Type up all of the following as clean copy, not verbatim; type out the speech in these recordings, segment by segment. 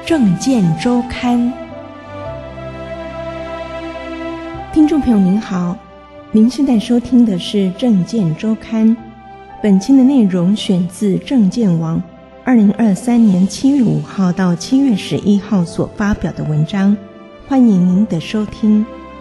政见周刊。听众朋友您好，您现在收听的是政见周刊，本期的内容选自政见网2023年7月5号到7月11号所发表的文章，欢迎您的收听。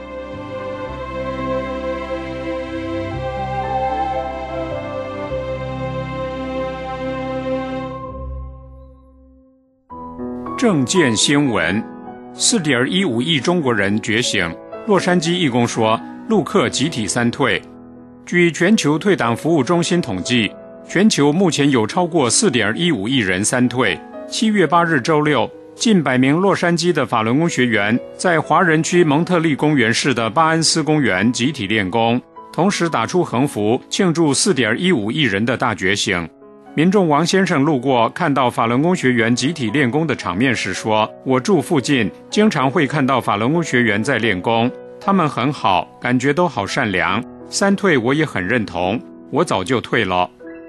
政见新闻 4.15 亿中国人觉醒，洛杉矶义工说陆客集体三退。据全球退党服务中心统计，全球目前有超过 4.15 亿人三退。7月8日周六，近100名洛杉矶的法轮功学员在华人区蒙特利公园市的巴恩斯公园集体练功，同时打出横幅庆祝 4.15 亿人的大觉醒。民众王先生路过看到法轮功学员集体练功的场面时说，我住附近，经常会看到法轮功学员在练功，他们很好，感觉都好善良，三退我也很认同，我早就退了。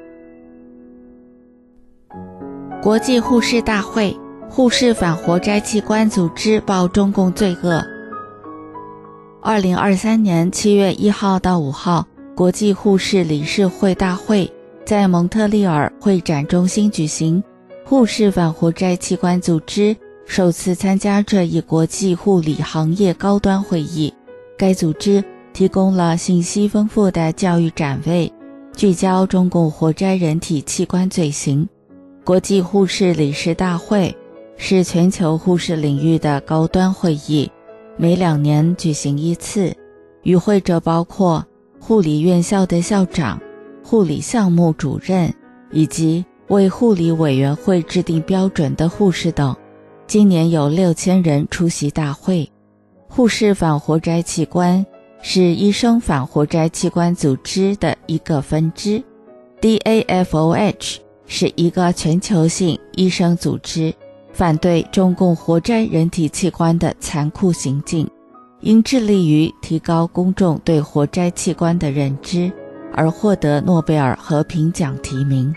国际护士大会，护士反活摘器官组织报中共罪恶。2023年7月1号到5号，国际护士理事会大会在蒙特利尔会展中心举行，护士反活摘器官组织首次参加这一国际护理行业高端会议。该组织提供了信息丰富的教育展位，聚焦中共活摘人体器官罪行。国际护士理事大会是全球护士领域的高端会议，每2年举行一次，与会者包括护理院校的校长、护理项目主任以及为护理委员会制定标准的护士等。今年有6000人出席大会。护士反活摘器官是医生反活摘器官组织的一个分支， DAFOH 是一个全球性医生组织，反对中共活摘人体器官的残酷行径，应致力于提高公众对活摘器官的认知，而获得诺贝尔和平奖提名。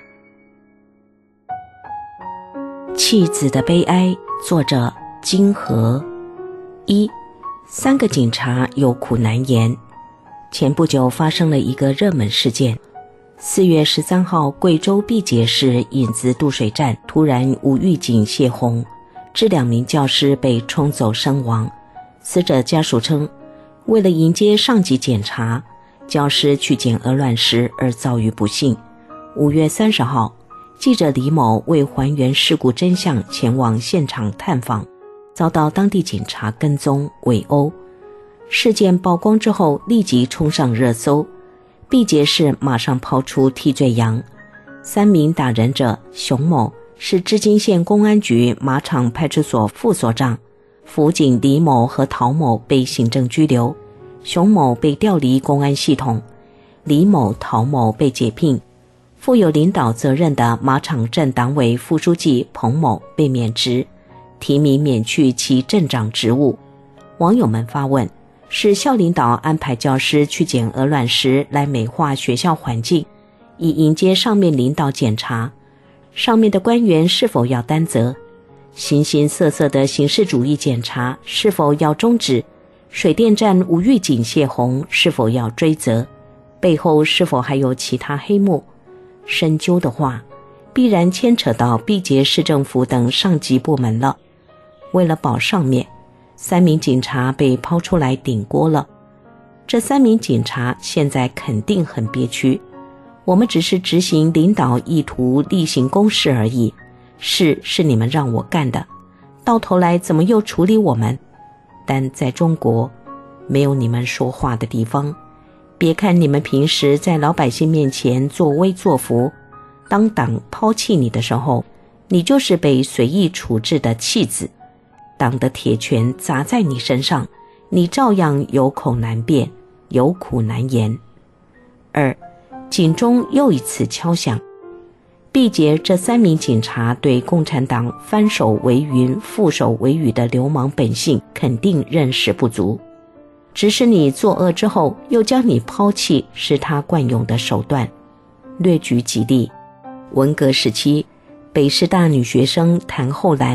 弃子的悲哀，作者金河。3个警察有苦难言。前不久发生了一个热门事件。4月13号，贵州毕节市引子渡水站突然无预警泄洪，致2名教师被冲走身亡。死者家属称，为了迎接上级检查，教师去捡鹅卵石而遭遇不幸。5月30号，记者李某为还原事故真相前往现场探访，遭到当地警察跟踪围殴。事件曝光之后立即冲上热搜，毕节市马上抛出替罪羊。3名打人者熊某是织金县公安局马场派出所副所长，辅警李某和陶某被行政拘留，熊某被调离公安系统，李某、陶某被解聘。负有领导责任的马场镇党委副书记彭某被免职，提名免去其镇长职务。网友们发问，是校领导安排教师去捡鹅卵石来美化学校环境，以迎接上面领导检查，上面的官员是否要担责？形形色色的形式主义检查是否要终止？水电站无预警泄洪是否要追责？背后是否还有其他黑幕？深究的话，必然牵扯到毕节市政府等上级部门了。为了保上面，3名警察被抛出来顶锅了。这3名警察现在肯定很憋屈，我们只是执行领导意图例行公事而已，事是你们让我干的，到头来怎么又处理我们？但在中国，没有你们说话的地方。别看你们平时在老百姓面前作威作福，当党抛弃你的时候，你就是被随意处置的弃子。党的铁拳砸在你身上，你照样有口难辩，有苦难言。2. 警钟又一次敲响。毕节这3名警察对共产党翻手为云覆手为雨的流氓本性肯定认识不足，指使你作恶之后又将你抛弃，是他惯用的手段。略举几例。文革时期，北师大女学生谭厚兰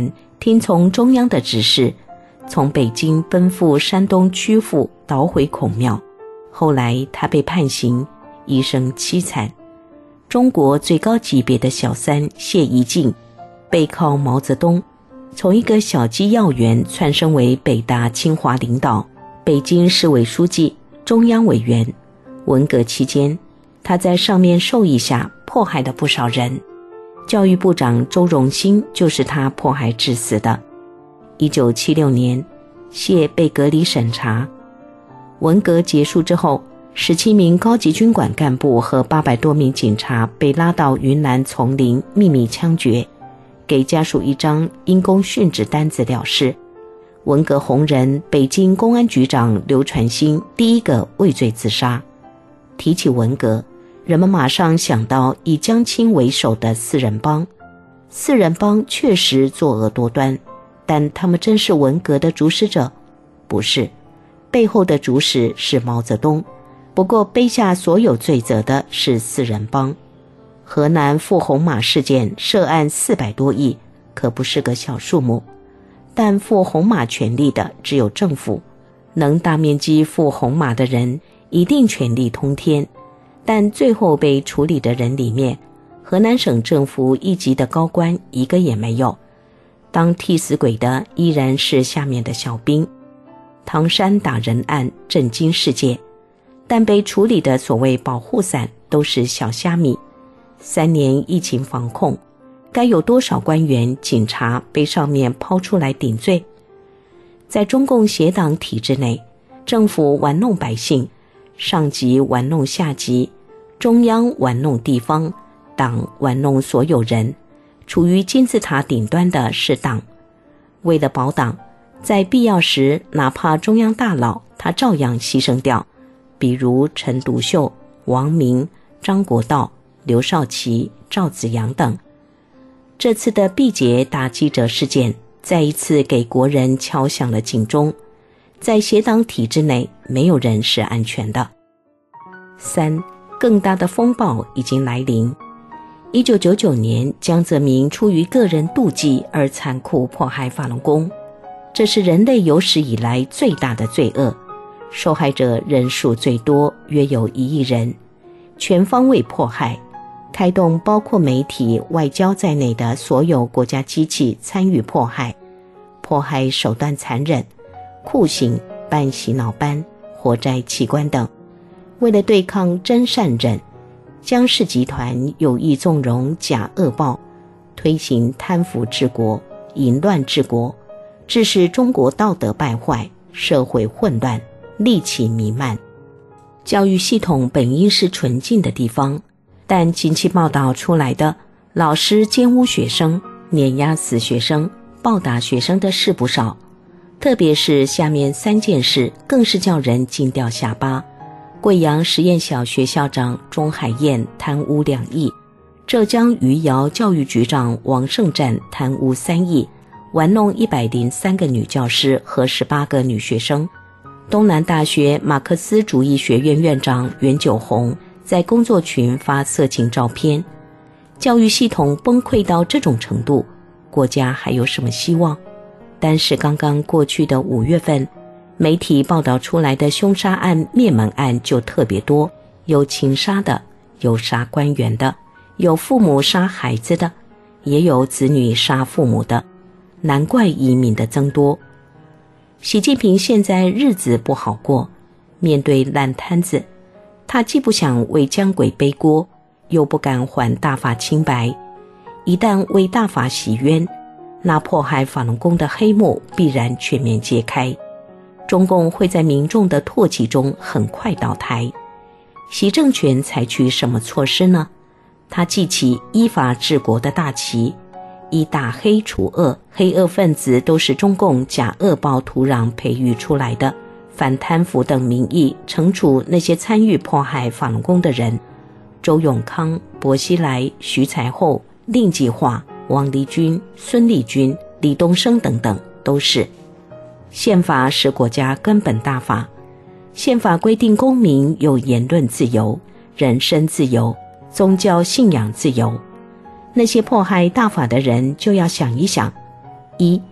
听从中央的指示，从北京奔赴山东曲阜，捣毁孔庙。后来他被判刑，一生凄惨。中国最高级别的小三谢宜静，背靠毛泽东，从一个小鸡要员窜升为北大清华领导，北京市委书记、中央委员。文革期间，他在上面授意下迫害了不少人，教育部长周荣兴就是他迫害致死的。1976年，谢被隔离审查。文革结束之后，17名高级军管干部和800多名警察被拉到云南丛林秘密枪决，给家属一张因公殉职单子了事。文革红人北京公安局长刘传兴第一个畏罪自杀。提起文革，人们马上想到以江青为首的四人帮。四人帮确实作恶多端，但他们真是文革的主使者？不是，背后的主使是毛泽东。不过背下所有罪责的是四人帮。河南赴红马事件涉案400多亿，可不是个小数目。但赴红马权力的只有政府，能大面积赴红马的人一定权力通天。但最后被处理的人里面，河南省政府一级的高官一个也没有。当替死鬼的依然是下面的小兵。唐山打人案震惊世界，但被处理的所谓保护伞都是小虾米。3年疫情防控，该有多少官员警察被上面抛出来顶罪？在中共协党体制内，政府玩弄百姓，上级玩弄下级，中央玩弄地方，党玩弄所有人。处于金字塔顶端的是党。为了保党，在必要时哪怕中央大佬他照样牺牲掉，比如陈独秀、王明、张国焘、刘少奇、赵紫阳等。这次的毕节打记者事件再一次给国人敲响了警钟，在协党体制内没有人是安全的。3. 更大的风暴已经来临。1999年，江泽民出于个人妒忌而残酷迫害法轮功，这是人类有史以来最大的罪恶，受害者人数最多，约有1亿人，全方位迫害，开动包括媒体、外交在内的所有国家机器参与迫害，迫害手段残忍，酷刑、办洗脑班、活摘器官等。为了对抗真善忍，江氏集团有意纵容假恶报，推行贪腐治国、淫乱治国，致使中国道德败坏，社会混乱，戾气弥漫。教育系统本应是纯净的地方，但近期报道出来的老师奸污学生、碾压死学生、暴打学生的事不少，特别是下面3件事更是叫人惊掉下巴。贵阳实验小学校长钟海燕贪污2亿，浙江余姚教育局长王胜占贪污3亿，玩弄103个女教师和18个女学生。东南大学马克思主义学院院长袁九红在工作群发色情照片。教育系统崩溃到这种程度，国家还有什么希望？但是刚刚过去的5月份，媒体报道出来的凶杀案、灭门案就特别多，有情杀的，有杀官员的，有父母杀孩子的，也有子女杀父母的，难怪移民的增多。习近平现在日子不好过，面对烂摊子，他既不想为江鬼背锅，又不敢还大法清白。一旦为大法洗冤，那迫害法轮功的黑幕必然全面揭开，中共会在民众的唾弃中很快倒台。习政权采取什么措施呢？他记起依法治国的大旗，以打黑除恶，黑恶分子都是中共假恶报土壤培育出来的，反贪腐等名义惩处那些参与迫害法轮功的人。周永康、薄熙来、徐才厚、令计划、王立军、孙立军、李东生等等都是。宪法是国家根本大法，宪法规定公民有言论自由、人身自由、宗教信仰自由。那些迫害大法的人就要想一想：1.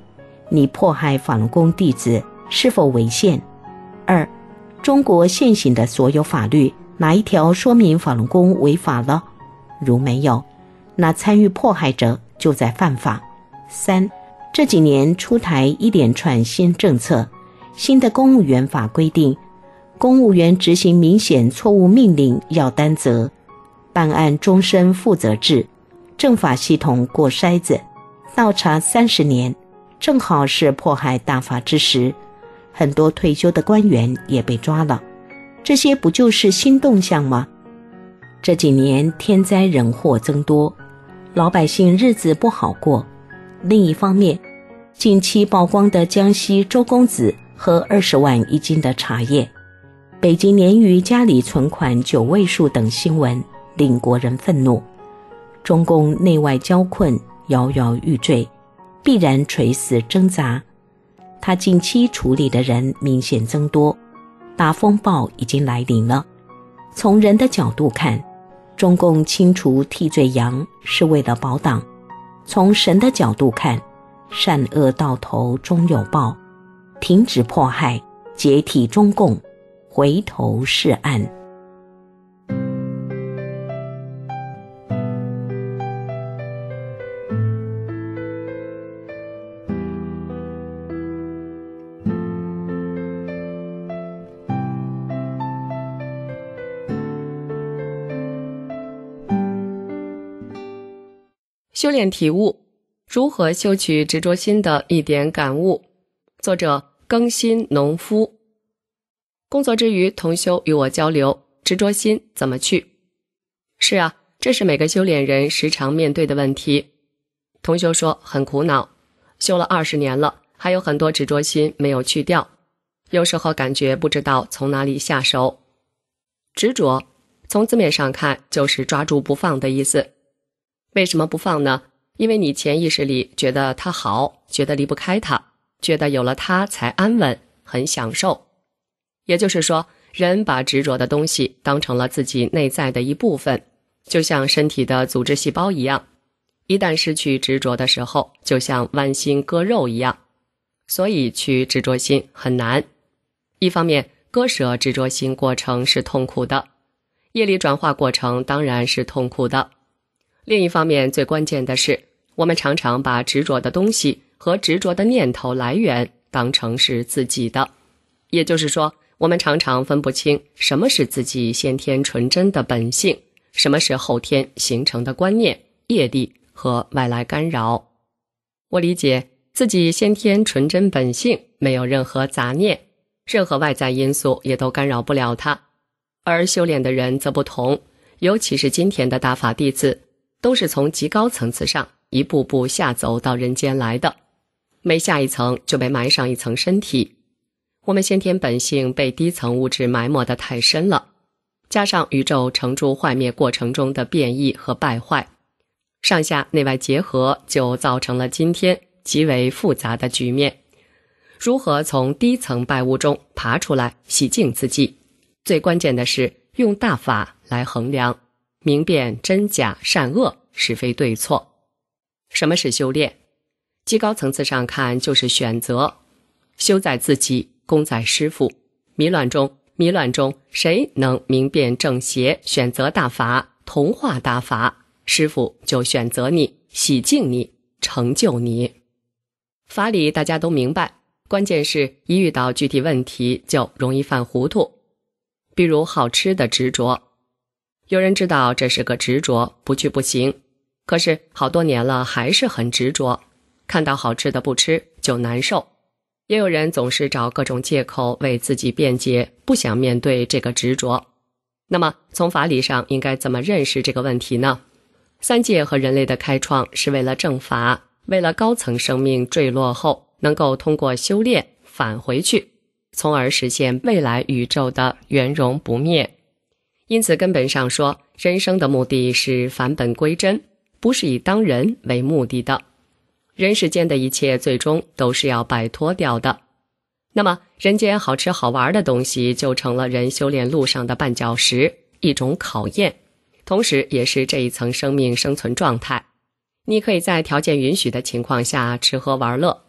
你迫害法轮功弟子是否违宪？2. 中国现行的所有法律哪一条说明法轮功违法了？如没有，那参与迫害者就在犯法。3. 这几年出台一连串新政策，新的公务员法规定，公务员执行明显错误命令要担责，办案终身负责制，政法系统过筛子，倒查30年，正好是迫害大法之时，很多退休的官员也被抓了，这些不就是新动向吗？这几年天灾人祸增多，老百姓日子不好过。另一方面，近期曝光的江西周公子喝20万一斤的茶叶，北京鲶鱼家里存款9位数等新闻令国人愤怒。中共内外交困，摇摇欲坠，必然垂死挣扎。他近期处理的人明显增多，大风暴已经来临了。从人的角度看，中共清除替罪羊是为了保党；从神的角度看，善恶到头终有报，停止迫害，解体中共，回头是岸。 修炼体悟，如何修取执着心的一点感悟。作者更新农夫。工作之余，同修与我交流，执着心怎么去？是啊，这是每个修炼人时常面对的问题。同修说很苦恼，修了20年了，还有很多执着心没有去掉，有时候感觉不知道从哪里下手。执着，从字面上看就是抓住不放的意思。为什么不放呢？因为你潜意识里觉得它好，觉得离不开它，觉得有了它才安稳，很享受。也就是说，人把执着的东西当成了自己内在的一部分，就像身体的组织细胞一样，一旦失去执着的时候，就像剜心割肉一样。所以去执着心很难。一方面，割舍执着心过程是痛苦的，业力转化过程当然是痛苦的。另一方面，最关键的是，我们常常把执着的东西和执着的念头来源当成是自己的。也就是说，我们常常分不清什么是自己先天纯真的本性，什么是后天形成的观念、业力和外来干扰。我理解自己先天纯真本性没有任何杂念，任何外在因素也都干扰不了它。而修炼的人则不同，尤其是今天的大法弟子，都是从极高层次上一步步下走到人间来的，每下一层就被埋上一层身体。我们先天本性被低层物质埋没得太深了，加上宇宙成住坏灭过程中的变异和败坏，上下内外结合，就造成了今天极为复杂的局面。如何从低层败物中爬出来，洗净自己，最关键的是用大法来衡量，明辨真假善恶是非对错。什么是修炼？极高层次上看就是选择，修在自己，功在师父。迷乱中谁能明辨正邪，选择大法，同化大法，师父就选择你，洗净你，成就你。法理大家都明白，关键是一遇到具体问题就容易犯糊涂。比如好吃的执着，有人知道这是个执着，不去不行，可是好多年了还是很执着，看到好吃的不吃就难受。也有人总是找各种借口为自己辩解，不想面对这个执着。那么从法理上应该怎么认识这个问题呢？三界和人类的开创是为了正法，为了高层生命坠落后能够通过修炼返回去，从而实现未来宇宙的圆融不灭。因此根本上说，人生的目的是返本归真，不是以当人为目的的。人世间的一切最终都是要摆脱掉的。那么人间好吃好玩的东西就成了人修炼路上的绊脚石，一种考验，同时也是这一层生命生存状态。你可以在条件允许的情况下吃喝玩乐，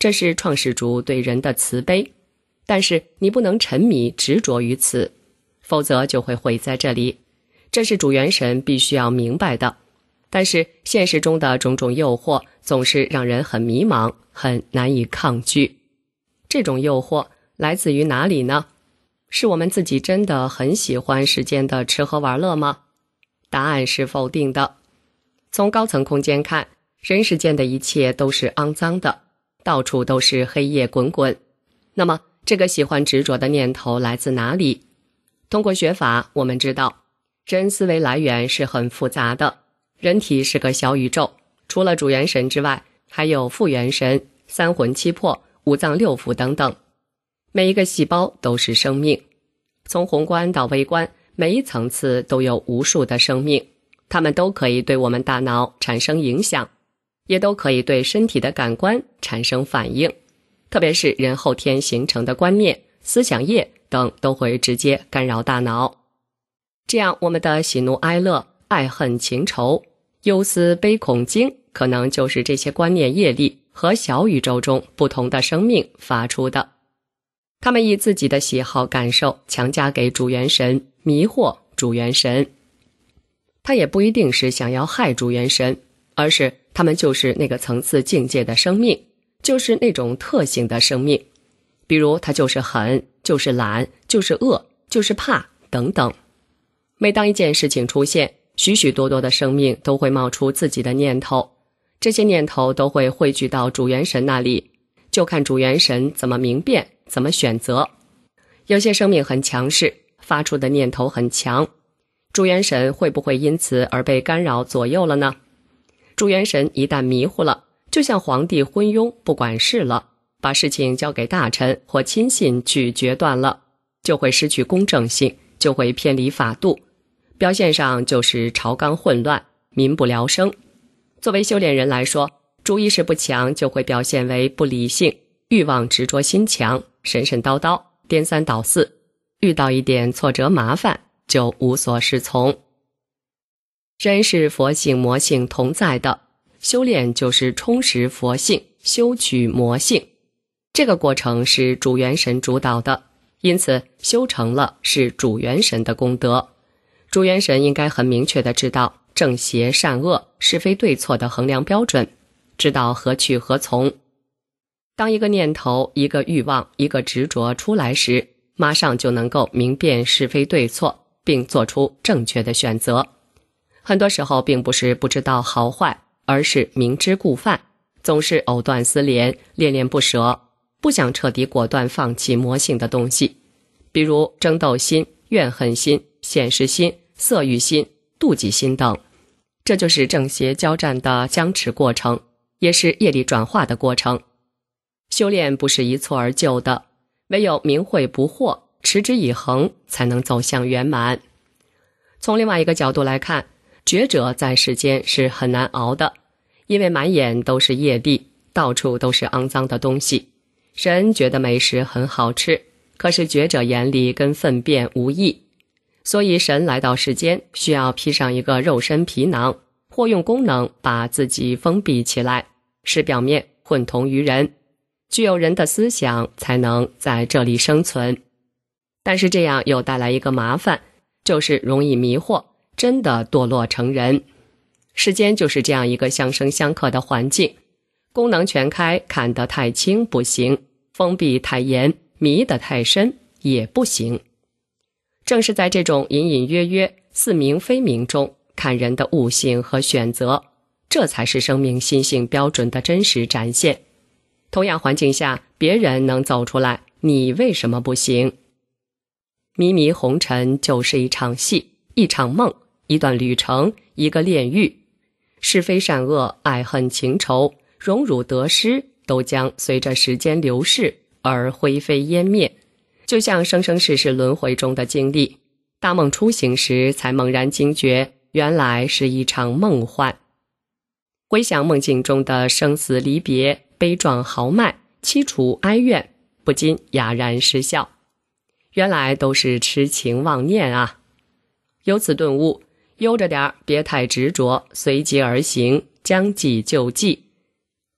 这是创世主对人的慈悲，但是你不能沉迷执着于此，否则就会毁在这里。这是主元神必须要明白的。但是现实中的种种诱惑总是让人很迷茫，很难以抗拒。这种诱惑来自于哪里呢？是我们自己真的很喜欢世间的吃喝玩乐吗？答案是否定的。从高层空间看，人世间的一切都是肮脏的，到处都是黑夜滚滚。那么这个喜欢执着的念头来自哪里？通过学法，我们知道人思维来源是很复杂的。人体是个小宇宙，除了主元神之外，还有副元神、三魂七魄、五脏六腑等等。每一个细胞都是生命，从宏观到微观，每一层次都有无数的生命，它们都可以对我们大脑产生影响，也都可以对身体的感官产生反应。特别是人后天形成的观念、思想业等都会直接干扰大脑。这样我们的喜怒哀乐、爱恨情仇、忧思悲恐惊，可能就是这些观念业力和小宇宙中不同的生命发出的。他们以自己的喜好感受强加给主元神，迷惑主元神。他也不一定是想要害主元神，而是他们就是那个层次境界的生命，就是那种特性的生命。比如他就是狠，就是懒，就是恶，就是怕等等。每当一件事情出现，许许多多的生命都会冒出自己的念头，这些念头都会汇聚到主元神那里，就看主元神怎么明辨，怎么选择。有些生命很强势，发出的念头很强，主元神会不会因此而被干扰左右了呢？主元神一旦迷糊了，就像皇帝昏庸不管事了，把事情交给大臣或亲信去决断了，就会失去公正性，就会偏离法度，表现上就是朝纲混乱，民不聊生。作为修炼人来说，主意识不强就会表现为不理性，欲望执着心强，神神叨叨，颠三倒四，遇到一点挫折麻烦就无所适从。人是佛性魔性同在的，修炼就是充实佛性，修取魔性。这个过程是主元神主导的，因此修成了是主元神的功德。主元神应该很明确地知道正邪善恶是非对错的衡量标准，知道何去何从。当一个念头、一个欲望、一个执着出来时，马上就能够明辨是非对错，并做出正确的选择。很多时候并不是不知道好坏，而是明知故犯，总是藕断丝连，恋恋不舍，不想彻底果断放弃魔性的东西，比如争斗心、怨恨心、现实心、色欲心、妒忌心等。这就是正邪交战的僵持过程，也是业力转化的过程。修炼不是一蹴而就的，唯有明慧不惑，持之以恒，才能走向圆满。从另外一个角度来看，觉者在世间是很难熬的，因为满眼都是业力，到处都是肮脏的东西。人觉得美食很好吃，可是觉者眼里跟粪便无异。所以神来到世间，需要披上一个肉身皮囊，或用功能把自己封闭起来，使表面混同于人，具有人的思想，才能在这里生存。但是这样又带来一个麻烦，就是容易迷惑，真的堕落成人。世间就是这样一个相生相克的环境，功能全开看得太清不行，封闭太严迷得太深也不行。正是在这种隐隐约约似明非明中看人的悟性和选择，这才是生命心性标准的真实展现。同样环境下，别人能走出来，你为什么不行？迷迷红尘就是一场戏，一场梦，一段旅程，一个炼狱。是非善恶、爱恨情仇、荣辱得失，都将随着时间流逝而灰飞烟灭，就像生生世世轮回中的经历。大梦初醒时才猛然惊觉，原来是一场梦幻。回想梦境中的生死离别、悲壮豪迈、凄楚哀怨，不禁哑然失笑。原来都是痴情妄念啊！由此顿悟，悠着点，别太执着，随机而行，将计就计。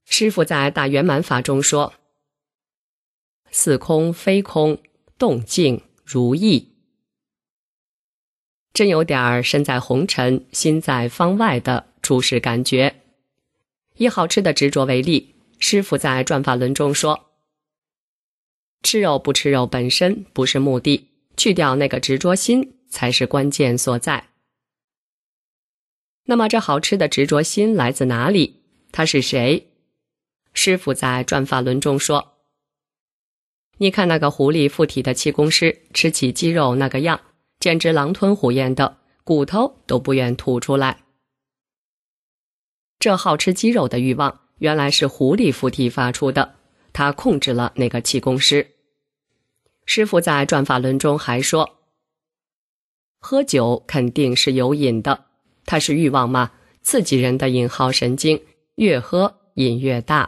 师父在大圆满法中说，似空非空，动静如意。真有点身在红尘，心在方外的处世感觉。以好吃的执着为例，师父在转法轮中说，吃肉不吃肉本身不是目的，去掉那个执着心才是关键所在。那么这好吃的执着心来自哪里？它是谁？师父在转法轮中说，你看那个狐狸附体的气功师吃起鸡肉那个样，简直狼吞虎咽的，骨头都不愿吐出来。这好吃鸡肉的欲望原来是狐狸附体发出的，他控制了那个气功师。师父在转法轮中还说，喝酒肯定是有瘾的，它是欲望吗？刺激人的瘾好神经，越喝瘾越大。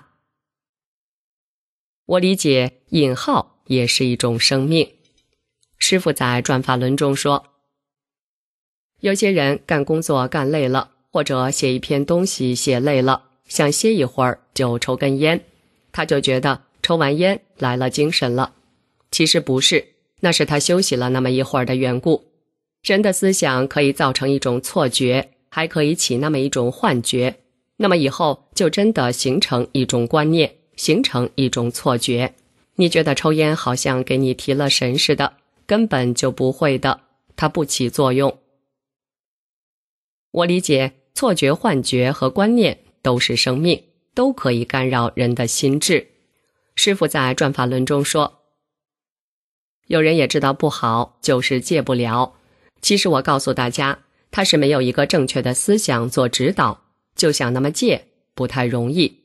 我理解瘾好也是一种生命。师父在转法轮中说，有些人干工作干累了，或者写一篇东西写累了，想歇一会儿就抽根烟，他就觉得抽完烟来了精神了。其实不是，那是他休息了那么一会儿的缘故。人的思想可以造成一种错觉，还可以起那么一种幻觉，那么以后就真的形成一种观念，形成一种错觉。你觉得抽烟好像给你提了神似的，根本就不会的，它不起作用。我理解错觉、幻觉和观念都是生命，都可以干扰人的心智。师父在转法轮中说，有人也知道不好，就是戒不了。其实我告诉大家，他是没有一个正确的思想做指导，就想那么戒不太容易。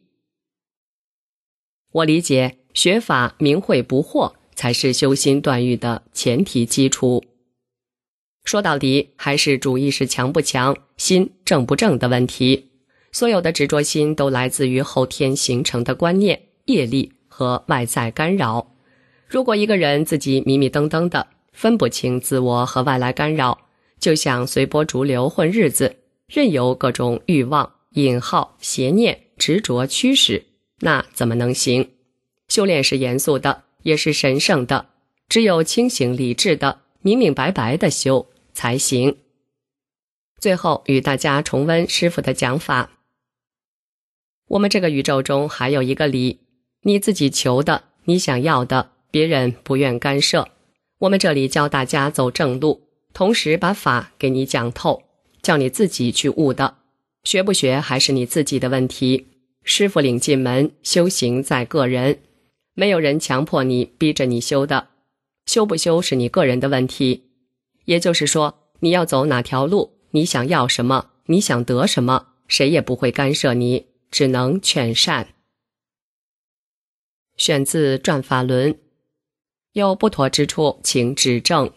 我理解学法明慧不惑才是修心断欲的前提基础。说到底还是主意识强不强，心正不正的问题。所有的执着心都来自于后天形成的观念、业力和外在干扰。如果一个人自己迷迷瞪瞪的，分不清自我和外来干扰，就像随波逐流混日子，任由各种欲望、引好、邪念、执着驱使，那怎么能行？修炼是严肃的，也是神圣的，只有清醒理智的、明明白白的修才行。最后与大家重温师父的讲法。我们这个宇宙中还有一个理，你自己求的，你想要的，别人不愿干涉。我们这里教大家走正路，同时把法给你讲透，叫你自己去悟的。学不学还是你自己的问题。师父领进门，修行在个人，没有人强迫你逼着你修的，修不修是你个人的问题。也就是说，你要走哪条路，你想要什么，你想得什么，谁也不会干涉你，只能劝善。选自《转法轮》，有不妥之处请指正。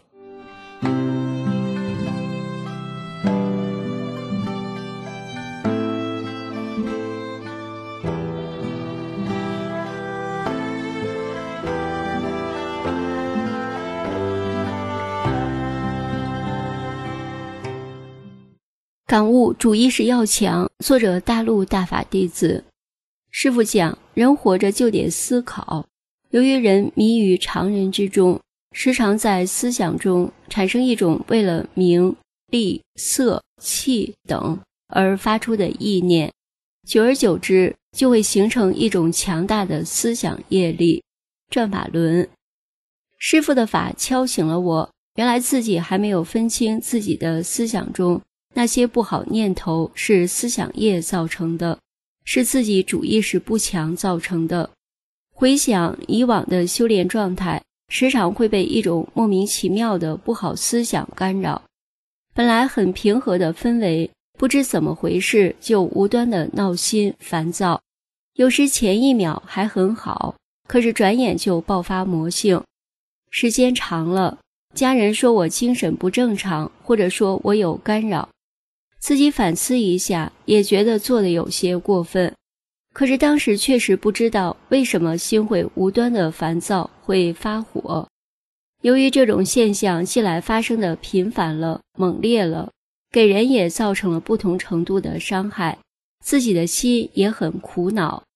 感悟主意识要强，作者大陆大法弟子。师父讲，人活着就得思考，由于人迷于常人之中，时常在思想中产生一种为了名、利、色、气等而发出的意念，久而久之就会形成一种强大的思想业力。转法轮，师父的法敲醒了我，原来自己还没有分清自己的思想中那些不好念头是思想业造成的，是自己主意识不强造成的。回想以往的修炼状态，时常会被一种莫名其妙的不好思想干扰。本来很平和的氛围，不知怎么回事就无端的闹心烦躁，有时前一秒还很好，可是转眼就爆发魔性。时间长了，家人说我精神不正常，或者说我有干扰，自己反思一下，也觉得做得有些过分。可是当时确实不知道为什么心会无端的烦躁，会发火。由于这种现象近来发生的频繁了、猛烈了，给人也造成了不同程度的伤害，自己的心也很苦恼。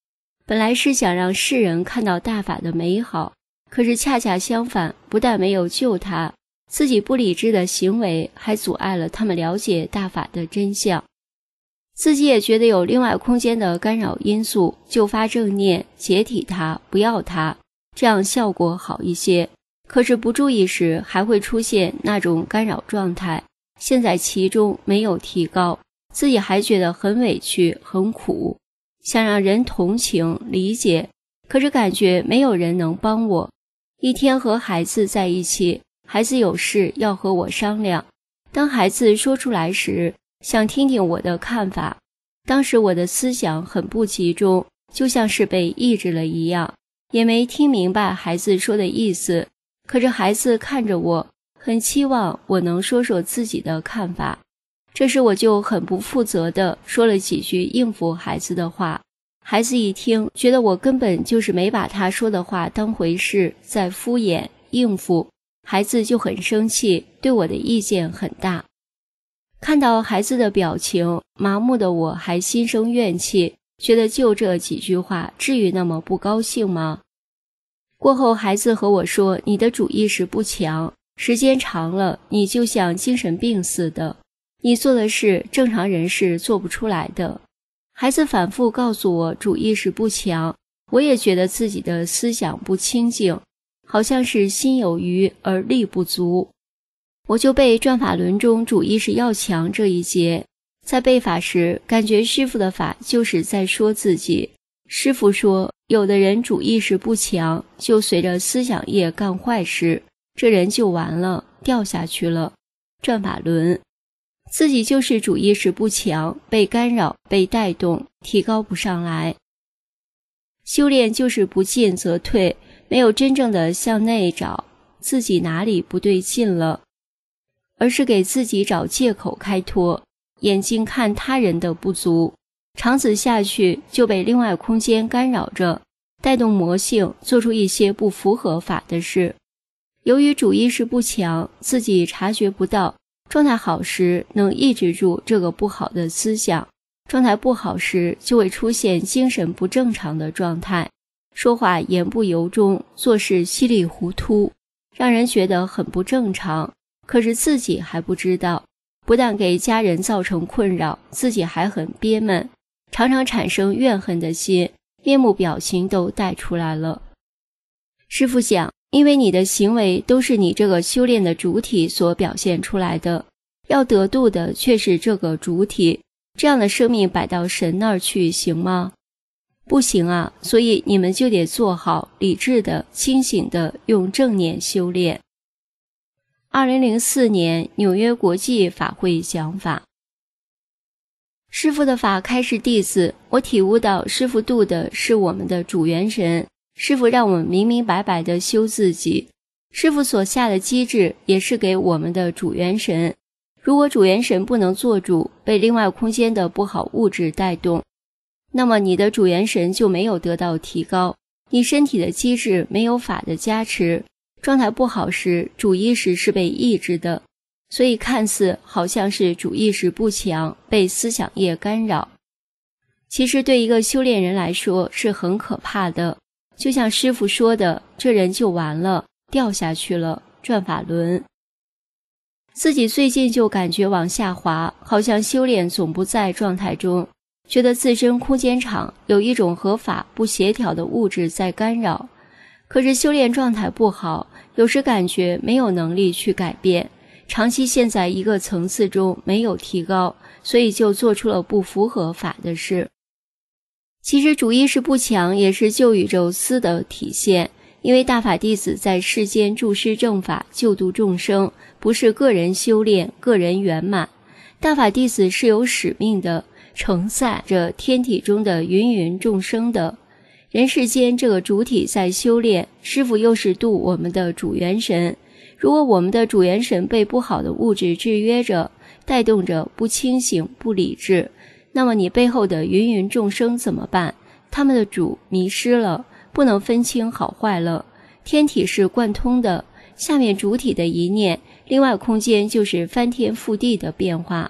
本来是想让世人看到大法的美好，可是恰恰相反，不但没有救他，自己不理智的行为还阻碍了他们了解大法的真相。自己也觉得有另外空间的干扰因素，就发正念，解体它，不要它，这样效果好一些。可是不注意时还会出现那种干扰状态，陷在其中没有提高，自己还觉得很委屈很苦，想让人同情理解，可是感觉没有人能帮我。一天和孩子在一起，孩子有事要和我商量，当孩子说出来时，想听听我的看法，当时我的思想很不集中，就像是被抑制了一样，也没听明白孩子说的意思。可是孩子看着我，很期望我能说说自己的看法。这时我就很不负责地说了几句应付孩子的话，孩子一听，觉得我根本就是没把他说的话当回事，在敷衍应付，孩子就很生气，对我的意见很大。看到孩子的表情，麻木的我还心生怨气，觉得就这几句话，至于那么不高兴吗？过后孩子和我说，你的主意识不强，时间长了，你就像精神病似的，你做的事正常人是做不出来的。孩子反复告诉我主意识不强，我也觉得自己的思想不清净，好像是心有余而力不足。我就背转法轮中主意识要强这一节，在背法时感觉师父的法就是在说自己。师父说，有的人主意识不强，就随着思想业干坏事，这人就完了，掉下去了。转法轮自己就是主意识不强，被干扰被带动，提高不上来。修炼就是不进则退，没有真正的向内找自己哪里不对劲了，而是给自己找借口开脱，眼睛看他人的不足，长此下去就被另外空间干扰着，带动魔性做出一些不符合法的事。由于主意识不强，自己察觉不到，状态好时能抑制住这个不好的思想，状态不好时就会出现精神不正常的状态，说话言不由衷，做事稀里糊涂，让人觉得很不正常。可是自己还不知道，不但给家人造成困扰，自己还很憋闷，常常产生怨恨的心，面目表情都带出来了。师父讲，因为你的行为都是你这个修炼的主体所表现出来的，要得度的却是这个主体，这样的生命摆到神那儿去行吗？不行啊，所以你们就得做好理智的、清醒的用正念修炼。2004年纽约国际法会讲法，师父的法开示弟子，我体悟到师父度的是我们的主元神，师父让我们明明白白地修自己，师父所下的机制也是给我们的主元神。如果主元神不能做主，被另外空间的不好物质带动，那么你的主元神就没有得到提高，你身体的机制没有法的加持，状态不好时主意识是被抑制的，所以看似好像是主意识不强，被思想业干扰，其实对一个修炼人来说是很可怕的。就像师父说的，这人就完了，掉下去了，转法轮。自己最近就感觉往下滑，好像修炼总不在状态中，觉得自身空间场有一种和法不协调的物质在干扰。可是修炼状态不好，有时感觉没有能力去改变，长期陷在一个层次中没有提高，所以就做出了不符合法的事。其实主意识不强也是救宇宙思的体现，因为大法弟子在世间助施正法，救度众生，不是个人修炼个人圆满，大法弟子是有使命的，承载着天体中的芸芸众生的。人世间这个主体在修炼，师父又是度我们的主元神，如果我们的主元神被不好的物质制约着，带动着不清醒不理智，那么你背后的芸芸众生怎么办？他们的主迷失了，不能分清好坏了。天体是贯通的，下面主体的一念，另外空间就是翻天覆地的变化。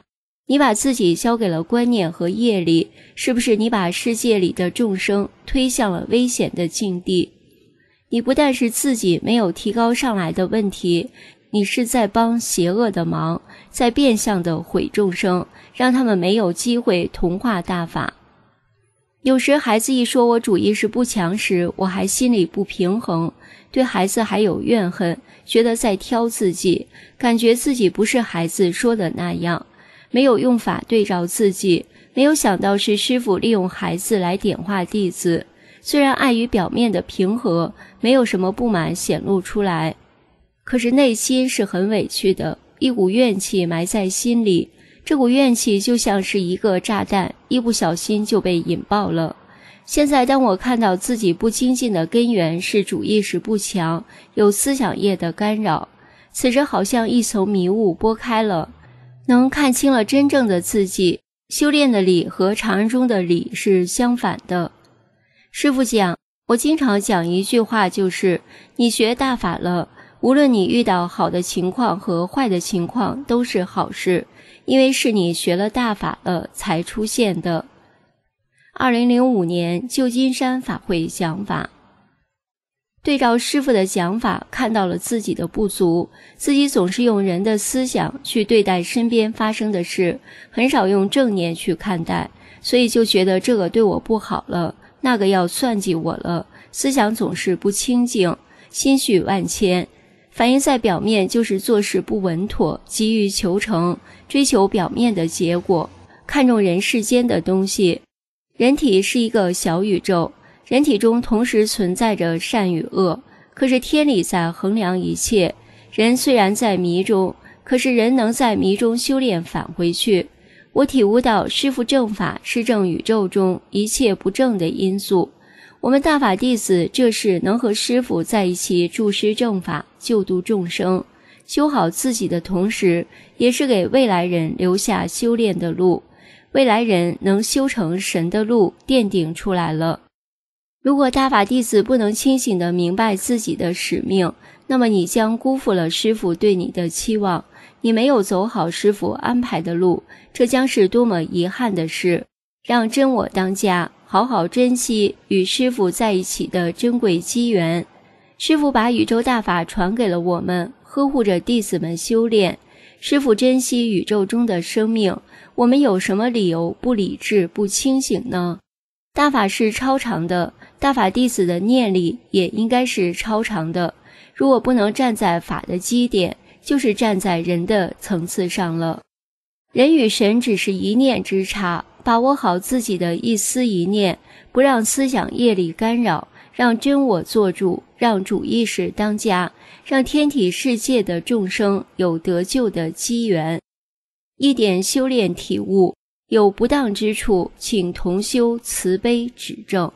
你把自己交给了观念和业力，是不是你把世界里的众生推向了危险的境地？你不但是自己没有提高上来的问题，你是在帮邪恶的忙，在变相的毁众生，让他们没有机会同化大法。有时孩子一说我主意识不强时，我还心里不平衡，对孩子还有怨恨，觉得在挑自己，感觉自己不是孩子说的那样，没有用法对照自己，没有想到是师父利用孩子来点化弟子。虽然碍于表面的平和，没有什么不满显露出来，可是内心是很委屈的，一股怨气埋在心里。这股怨气就像是一个炸弹，一不小心就被引爆了。现在当我看到自己不精进的根源是主意识不强，有思想业的干扰，此时好像一层迷雾拨开了，能看清了真正的自己。修炼的理和常人中的理是相反的。师父讲，我经常讲一句话，就是你学大法了，无论你遇到好的情况和坏的情况都是好事，因为是你学了大法了才出现的。2005年旧金山法会讲法，对照师父的讲法，看到了自己的不足，自己总是用人的思想去对待身边发生的事，很少用正念去看待，所以就觉得这个对我不好了，那个要算计我了，思想总是不清净，心绪万千，反映在表面就是做事不稳妥，急于求成，追求表面的结果，看重人世间的东西。人体是一个小宇宙，人体中同时存在着善与恶，可是天理在衡量一切。人虽然在迷中，可是人能在迷中修炼返回去。我体悟到师父正法是正宇宙中一切不正的因素。我们大法弟子这是能和师父在一起助师正法，救度众生，修好自己的同时，也是给未来人留下修炼的路。未来人能修成神的路奠定出来了。如果大法弟子不能清醒地明白自己的使命，那么你将辜负了师父对你的期望，你没有走好师父安排的路，这将是多么遗憾的事。让真我当家，好好珍惜与师父在一起的珍贵机缘。师父把宇宙大法传给了我们，呵护着弟子们修炼。师父珍惜宇宙中的生命，我们有什么理由不理智不清醒呢？大法是超常的，大法弟子的念力也应该是超常的。如果不能站在法的基点，就是站在人的层次上了。人与神只是一念之差，把握好自己的一丝一念，不让思想业力干扰，让真我做主，让主意识当家，让天体世界的众生有得救的机缘。一点修炼体悟，有不当之处，请同修慈悲指正。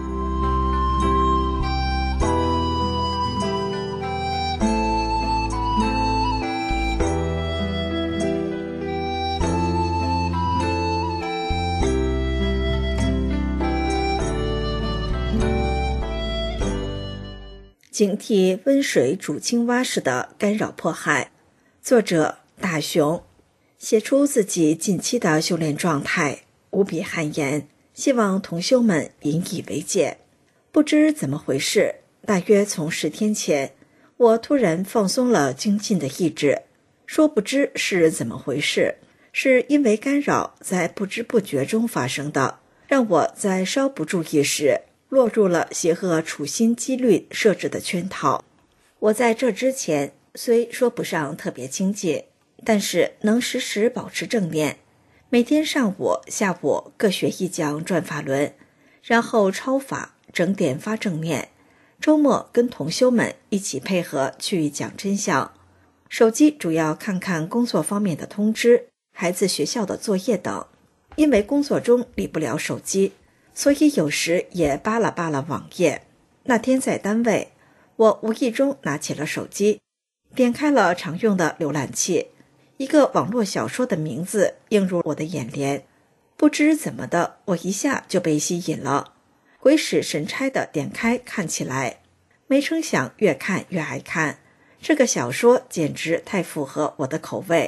警惕温水煮青蛙式的干扰迫害。作者大熊写出自己近期的修炼状态，无比汗颜，希望同修们引以为戒。不知怎么回事，大约从10天前，我突然放松了精进的意志。说不知是怎么回事，是因为干扰在不知不觉中发生的，让我在稍不注意时落入了邪恶处心积虑设置的圈套。我在这之前虽说不上特别精进，但是能时时保持正念，每天上午下午各学一讲转法轮，然后抄法整点发正念，周末跟同修们一起配合去讲真相。手机主要看看工作方面的通知，孩子学校的作业等，因为工作中离不了手机，所以有时也扒拉扒拉网页。那天在单位，我无意中拿起了手机，点开了常用的浏览器，一个网络小说的名字映入我的眼帘，不知怎么的，我一下就被吸引了，鬼使神差地点开看起来。没成想越看越爱看，这个小说简直太符合我的口味，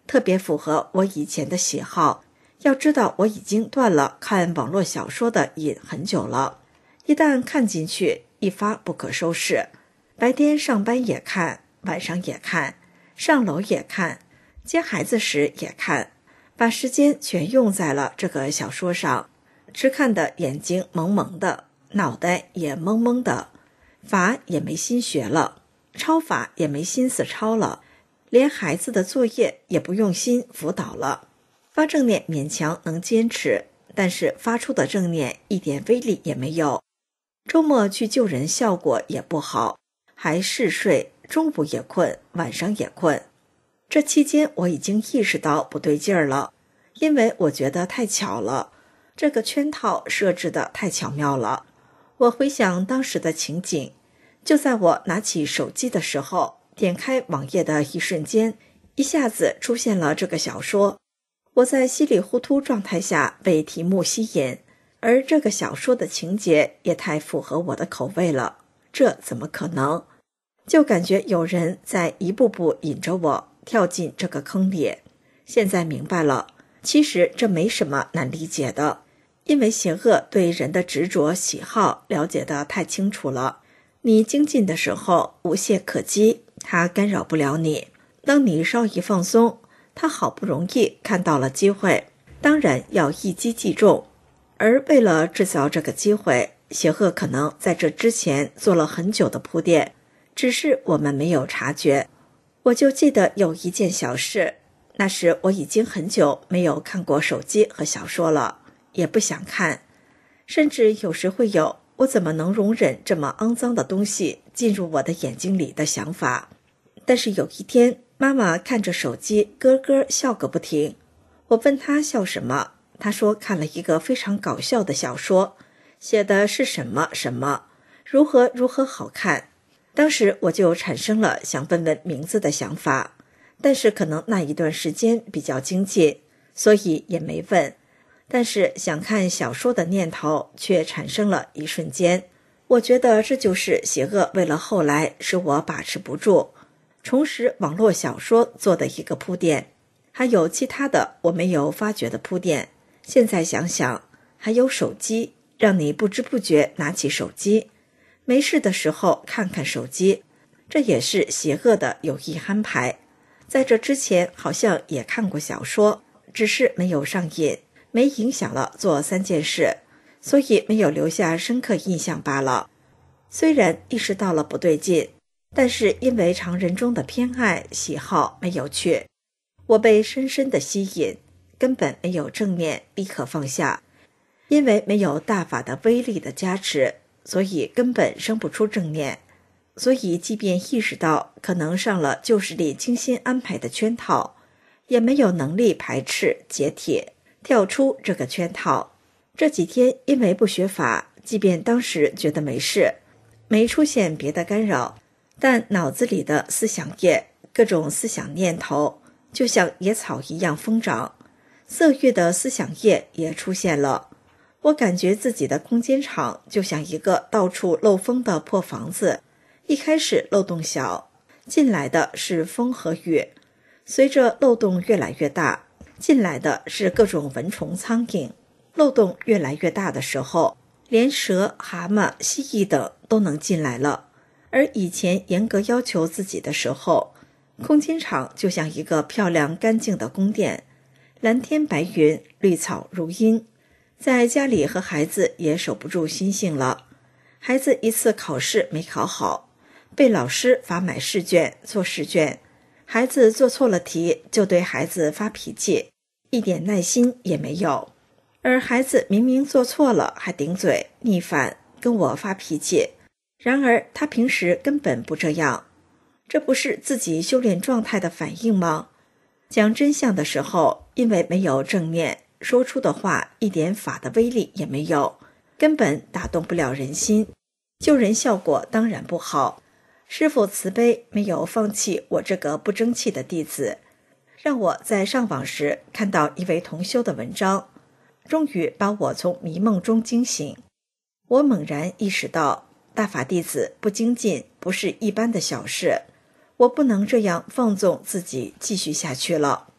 特别符合我以前的喜好。要知道我已经断了看网络小说的瘾很久了，一旦看进去，一发不可收拾。白天上班也看，晚上也看，上楼也看，接孩子时也看，把时间全用在了这个小说上，只看的眼睛蒙蒙的，脑袋也懵懵的，法也没心学了，抄法也没心思抄了，连孩子的作业也不用心辅导了。发正念勉强能坚持，但是发出的正念一点威力也没有。周末去救人效果也不好，还嗜睡，中午也困，晚上也困。这期间我已经意识到不对劲儿了，因为我觉得太巧了，这个圈套设置的太巧妙了。我回想当时的情景，就在我拿起手机的时候，点开网页的一瞬间，一下子出现了这个小说。我在稀里糊涂状态下被题目吸引，而这个小说的情节也太符合我的口味了，这怎么可能？就感觉有人在一步步引着我跳进这个坑里。现在明白了，其实这没什么难理解的，因为邪恶对人的执着喜好了解得太清楚了。你精进的时候无懈可击，它干扰不了你。当你稍一放松，他好不容易看到了机会，当然要一击即中。而为了制造这个机会，邪恶可能在这之前做了很久的铺垫，只是我们没有察觉。我就记得有一件小事，那时我已经很久没有看过手机和小说了，也不想看，甚至有时会有我怎么能容忍这么肮脏的东西进入我的眼睛里的想法。但是有一天，妈妈看着手机咯咯笑个不停，我问她笑什么，她说看了一个非常搞笑的小说，写的是什么什么，如何如何好看。当时我就产生了想问问名字的想法，但是可能那一段时间比较精进，所以也没问。但是想看小说的念头却产生了一瞬间。我觉得这就是邪恶为了后来使我把持不住，重拾网络小说做的一个铺垫。还有其他的我没有发觉的铺垫，现在想想，还有手机，让你不知不觉拿起手机，没事的时候看看手机，这也是邪恶的有意安排。在这之前好像也看过小说，只是没有上瘾，没影响了做3件事，所以没有留下深刻印象罢了。虽然意识到了不对劲，但是因为常人中的偏爱喜好没有去，我被深深的吸引，根本没有正念立刻放下。因为没有大法的威力的加持，所以根本生不出正念。所以即便意识到可能上了旧势力精心安排的圈套，也没有能力排斥解铁，跳出这个圈套。这几天因为不学法，即便当时觉得没事，没出现别的干扰，但脑子里的思想业，各种思想念头就像野草一样疯长，色欲的思想业也出现了。我感觉自己的空间场就像一个到处漏风的破房子，一开始漏洞小，进来的是风和雨，随着漏洞越来越大，进来的是各种蚊虫苍蝇。漏洞越来越大的时候，连蛇、蛤蟆、蜥蜴等都能进来了。而以前严格要求自己的时候，空间场就像一个漂亮干净的宫殿，蓝天白云，绿草如茵。在家里和孩子也守不住心性了，孩子一次考试没考好，被老师罚买试卷做试卷，孩子做错了题就对孩子发脾气，一点耐心也没有。而孩子明明做错了还顶嘴逆反跟我发脾气，然而他平时根本不这样，这不是自己修炼状态的反应吗？讲真相的时候，因为没有正念，说出的话一点法的威力也没有，根本打动不了人心，救人效果当然不好。师父慈悲，没有放弃我这个不争气的弟子，让我在上网时看到一位同修的文章，终于把我从迷梦中惊醒。我猛然意识到，大法弟子不精进不是一般的小事，我不能这样放纵自己继续下去了。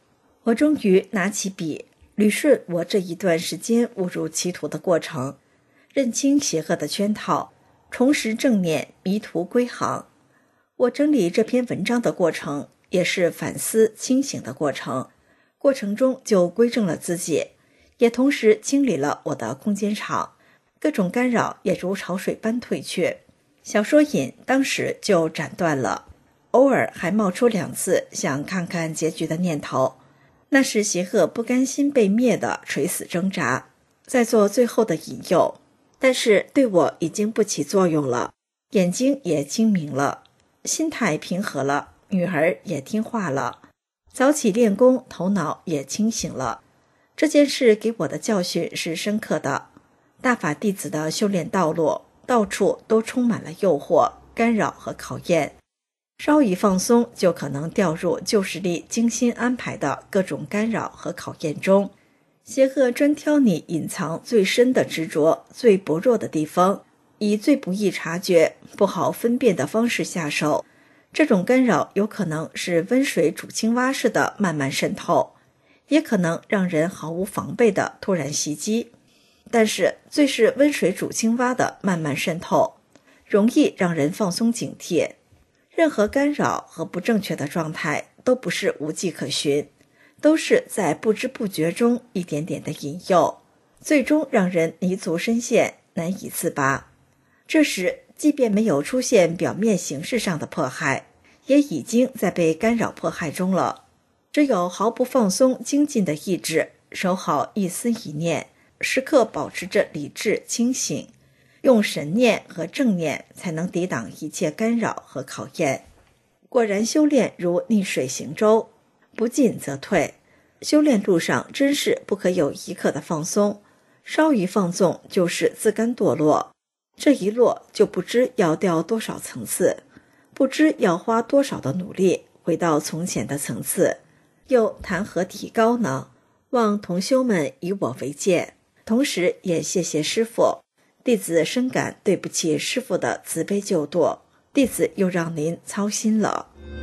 我终于拿起笔，捋顺我这一段时间误入歧途的过程，认清邪恶的圈套，重拾正念，迷途归航。我整理这篇文章的过程，也是反思清醒的过程，过程中就归正了自己，也同时清理了我的空间场，各种干扰也如潮水般退却，小说瘾当时就斩断了，偶尔还冒出2次想看看结局的念头，那是邪恶不甘心被灭的垂死挣扎，在做最后的引诱，但是对我已经不起作用了，眼睛也清明了，心态平和了，女儿也听话了，早起练功，头脑也清醒了。这件事给我的教训是深刻的，大法弟子的修炼道路到处都充满了诱惑、干扰和考验，稍一放松就可能掉入旧势力精心安排的各种干扰和考验中。邪恶专挑你隐藏最深的执着、最薄弱的地方，以最不易察觉、不好分辨的方式下手。这种干扰有可能是温水煮青蛙似的慢慢渗透，也可能让人毫无防备的突然袭击。但是最是温水煮青蛙的慢慢渗透，容易让人放松警惕。任何干扰和不正确的状态都不是无迹可寻，都是在不知不觉中一点点的引诱，最终让人泥足深陷，难以自拔。这时即便没有出现表面形式上的迫害，也已经在被干扰迫害中了。只有毫不放松精进的意志，守好一思一念，时刻保持着理智清醒，用神念和正念才能抵挡一切干扰和考验。果然修炼如逆水行舟，不进则退，修炼路上真是不可有一刻的放松，稍一放纵就是自甘堕落，这一落就不知要掉多少层次，不知要花多少的努力回到从前的层次，又谈何提高呢？望同修们以我为戒，同时也谢谢师父，弟子深感对不起师父的慈悲救度，弟子又让您操心了。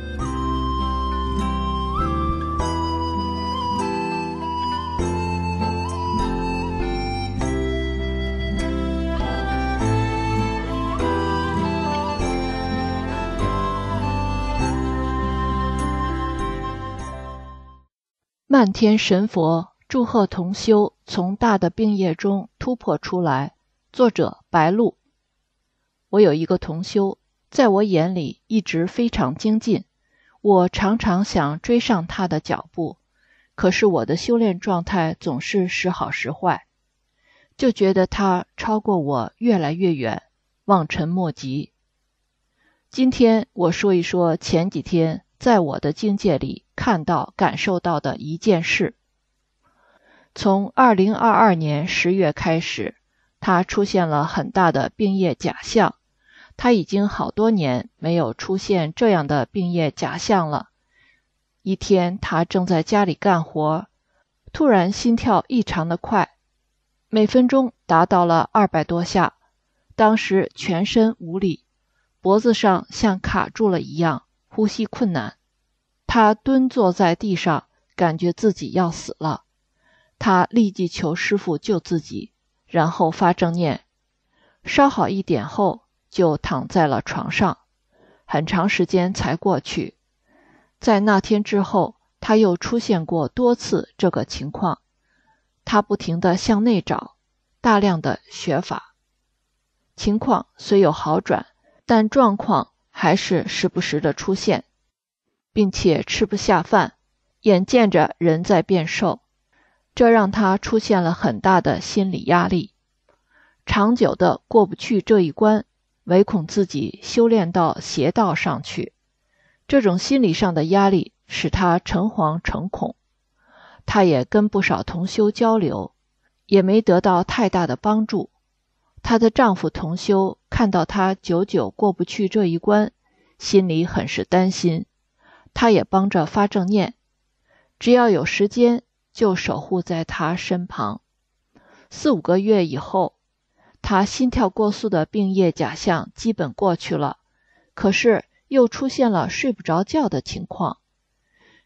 漫天神佛，祝贺同修从大的病业中突破出来。作者白露。我有一个同修，在我眼里一直非常精进，我常常想追上他的脚步，可是我的修炼状态总是时好时坏，就觉得他超过我越来越远，望尘莫及。今天我说一说前几天在我的境界里看到感受到的一件事。从2022年10月开始，他出现了很大的病业假象，他已经好多年没有出现这样的病业假象了。一天他正在家里干活，突然心跳异常的快，每分钟达到了200多下，当时全身无力，脖子上像卡住了一样，呼吸困难。他蹲坐在地上，感觉自己要死了。他立即求师父救自己，然后发正念。稍好一点后，就躺在了床上，很长时间才过去。在那天之后，他又出现过多次这个情况。他不停地向内找，大量的学法。情况虽有好转，但状况还是时不时的出现，并且吃不下饭，眼见着人在变瘦，这让他出现了很大的心理压力，长久的过不去这一关，唯恐自己修炼到邪道上去。这种心理上的压力使他诚惶诚恐，他也跟不少同修交流，也没得到太大的帮助。她的丈夫同修看到她久久过不去这一关，心里很是担心，他也帮着发正念，只要有时间就守护在她身旁。4-5个月以后，她心跳过速的病业假象基本过去了，可是又出现了睡不着觉的情况。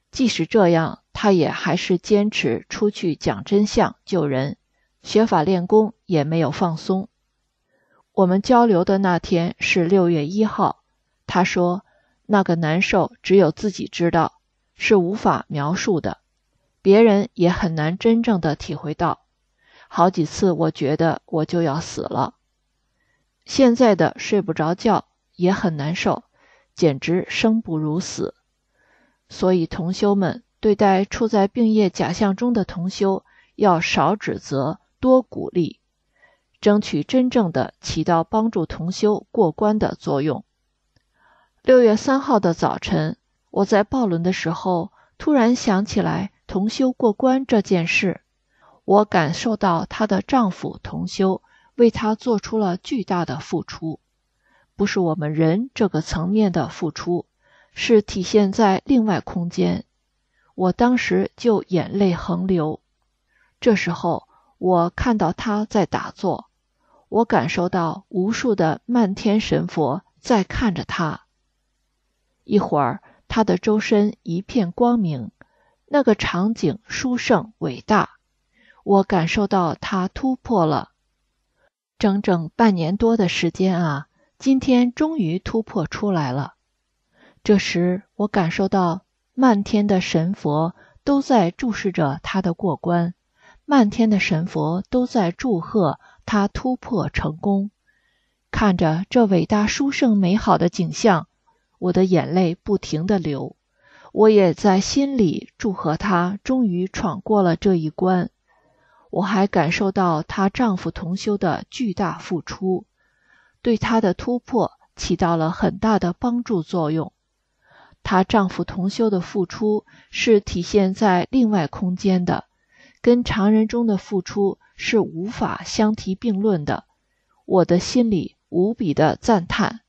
即使这样，他也还是坚持出去讲真相救人，学法练功也没有放松。我们交流的那天是6月1号，他说那个难受只有自己知道，是无法描述的，别人也很难真正的体会到。好几次我觉得我就要死了。现在的睡不着觉也很难受，简直生不如死。所以同修们对待处在病业假象中的同修，要少指责，多鼓励，争取真正的起到帮助同修过关的作用。6月3号的早晨，我在报轮的时候，突然想起来同修过关这件事。我感受到她的丈夫同修为她做出了巨大的付出，不是我们人这个层面的付出，是体现在另外空间。我当时就眼泪横流。这时候我看到他在打坐，我感受到无数的漫天神佛在看着他。一会儿他的周身一片光明，那个场景殊胜伟大，我感受到他突破了。整整半年多的时间啊，今天终于突破出来了。这时我感受到漫天的神佛都在注视着他的过关，漫天的神佛都在祝贺他突破成功。看着这伟大殊胜美好的景象，我的眼泪不停地流。我也在心里祝贺他终于闯过了这一关。我还感受到她丈夫同修的巨大付出，对她的突破起到了很大的帮助作用。她丈夫同修的付出是体现在另外空间的，跟常人中的付出是无法相提并论的。我的心里无比的赞叹。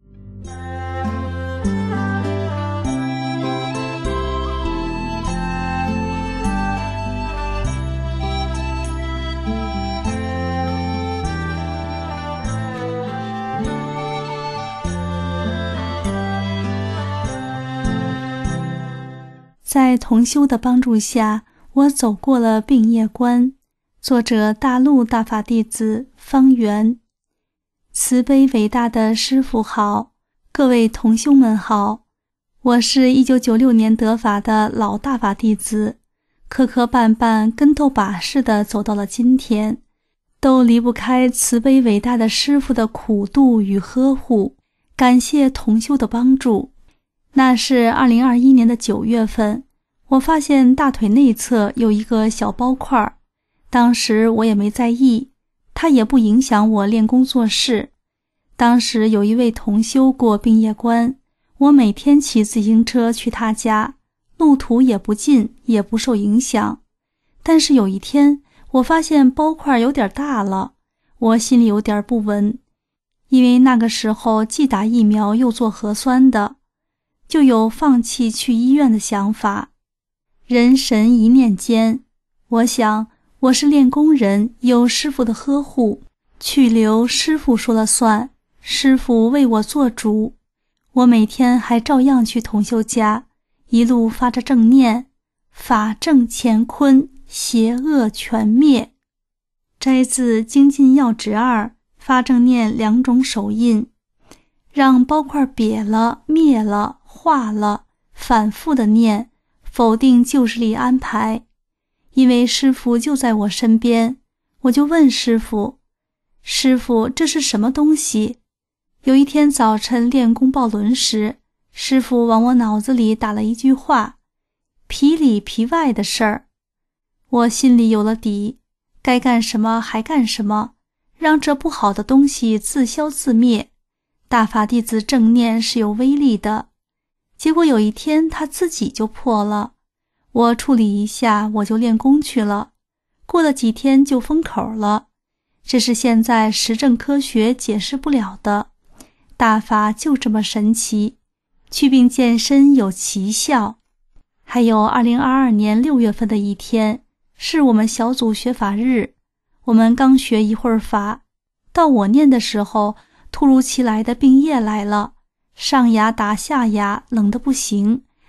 在同修的帮助下，我走过了病业关。作者大陆大法弟子方圆。慈悲伟大的师父好，各位同修们好，我是1996年得法的老大法弟子，磕磕绊绊跟头把式的走到了今天，都离不开慈悲伟大的师父的苦度与呵护，感谢同修的帮助。那是2021年的9月份，我发现大腿内侧有一个小包块，当时我也没在意，它也不影响我练功做事。当时有一位同修过病业关，我每天骑自行车去他家，路途也不近，也不受影响。但是有一天，我发现包块有点大了，我心里有点不稳，因为那个时候既打疫苗又做核酸的，就有放弃去医院的想法。人神一念间，我想我是练功人，有师父的呵护，去留师父说了算，师父为我做主。我每天还照样去同修家，一路发着正念，法正乾坤，邪恶全灭。摘自精进要旨2，发正念2种手印，让包块瘪了、灭了、化了，反复的念，否定旧势力安排。因为师父就在我身边，我就问师父，师父，这是什么东西？有一天早晨练功报轮时，师父往我脑子里打了一句话，皮里皮外的事儿。我心里有了底，该干什么还干什么，让这不好的东西自消自灭。大法弟子正念是有威力的。结果有一天他自己就破了，我处理一下我就练功去了，过了几天就封口了。这是现在实证科学解释不了的，大法就这么神奇，祛病健身有奇效。还有2022年6月份的一天，是我们小组学法日，我们刚学一会儿法，到我念的时候，突如其来的病业来了，上牙打下牙，冷得不行，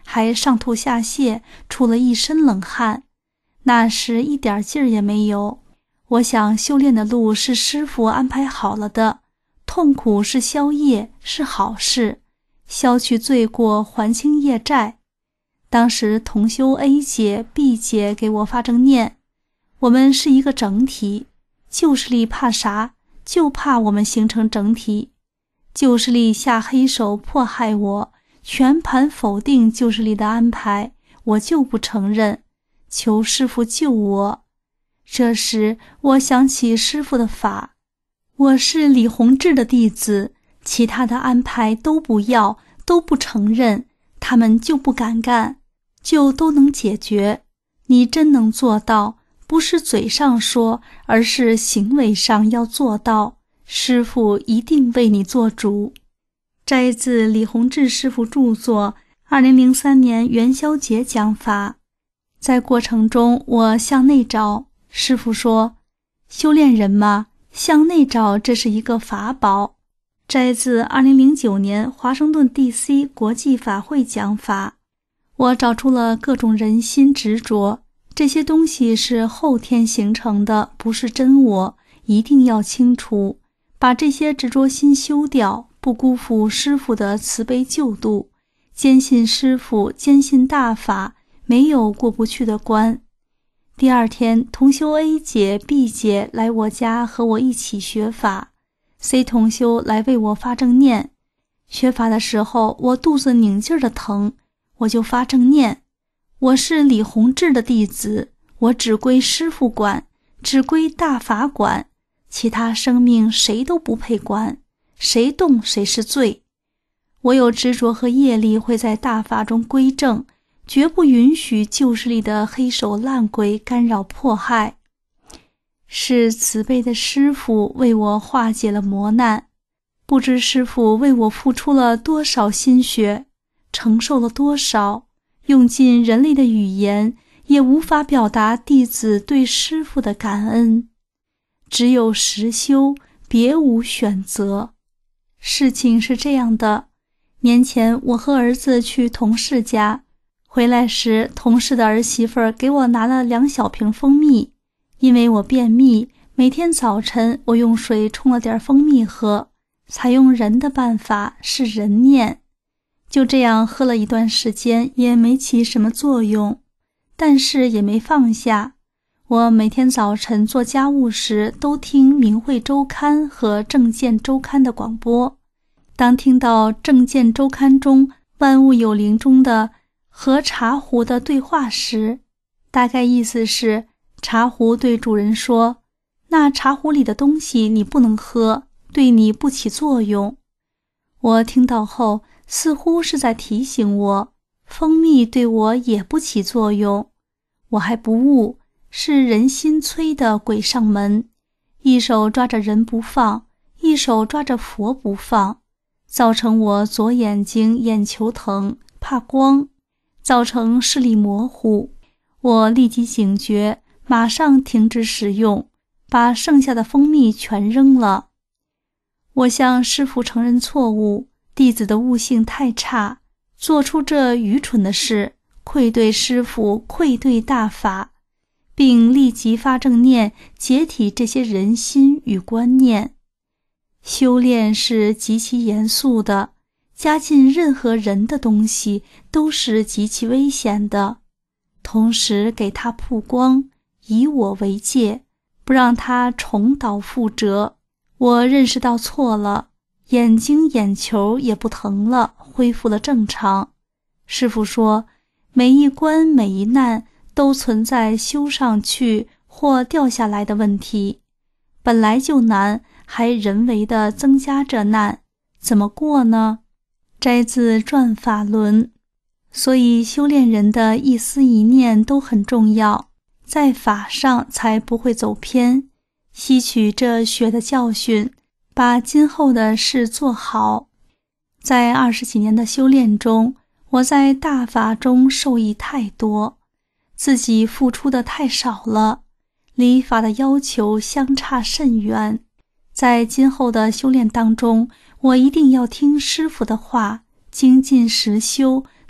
还上吐下泻，出了一身冷汗。那时一点劲儿也没有。我想修炼的路是师父安排好了的，痛苦是消业，是好事，消去罪过，还清业债。当时同修 A 姐、B 姐给我发正念，我们是一个整体，旧势力怕啥？就怕我们形成整体。旧势力下黑手迫害我，全盘否定旧势力的安排，我就不承认，求师父救我。这时我想起师父的法，我是李洪志的弟子，其他的安排都不要，都不承认，他们就不敢干，就都能解决。你真能做到，不是嘴上说，而是行为上要做到，师父一定为你做主。摘自李洪志师父著作2003年元宵节讲法。在过程中我向内找，师父说，修炼人嘛，向内找，这是一个法宝。摘自2009年华盛顿 DC 国际法会讲法。我找出了各种人心执着，这些东西是后天形成的，不是真我，一定要清除，把这些执着心修掉，不辜负师父的慈悲救度，坚信师父，坚信大法，没有过不去的关。第二天，同修 A 姐、B 姐来我家和我一起学法， C 同修来为我发正念。学法的时候，我肚子拧劲儿的疼，我就发正念，我是李洪志的弟子，我只归师父管，只归大法管，其他生命谁都不配管，谁动谁是罪。我有执着和业力会在大法中归正，绝不允许旧势力的黑手烂鬼干扰迫害。是慈悲的师父为我化解了磨难，不知师父为我付出了多少心血，承受了多少，用尽人类的语言也无法表达弟子对师父的感恩。只有实修，别无选择。事情是这样的，年前我和儿子去同事家，回来时同事的儿媳妇给我拿了2小瓶蜂蜜，因为我便秘，每天早晨我用水冲了点蜂蜜喝，采用人的办法，是人念。就这样喝了一段时间，也没起什么作用，但是也没放下。我每天早晨做家务时都听明慧周刊和正见周刊的广播，当听到正见周刊中万物有灵中的和茶壶的对话时，大概意思是茶壶对主人说，那茶壶里的东西你不能喝，对你不起作用。我听到后似乎是在提醒我，蜂蜜对我也不起作用。我还不悟，是人心催的鬼上门，一手抓着人不放，一手抓着佛不放，造成我左眼睛眼球疼，怕光，造成视力模糊。我立即警觉，马上停止使用，把剩下的蜂蜜全扔了。我向师父承认错误，弟子的悟性太差，做出这愚蠢的事，愧对师父，愧对大法，并立即发正念，解体这些人心与观念。修炼是极其严肃的，加进任何人的东西都是极其危险的，同时给他曝光，以我为戒，不让他重蹈覆辙。我认识到错了，眼睛眼球也不疼了，恢复了正常。师父说，每一关每一难都存在修上去或掉下来的问题，本来就难，还人为的增加这难，怎么过呢？摘自《转法轮》。所以修炼人的一思一念都很重要，在法上才不会走偏，吸取这血的教训，把今后的事做好。在20几年的修炼中，我在大法中受益太多，自己付出的太少了，离法的要求相差甚远。在今后的修炼当中，我一定要听师父的话，精进实修，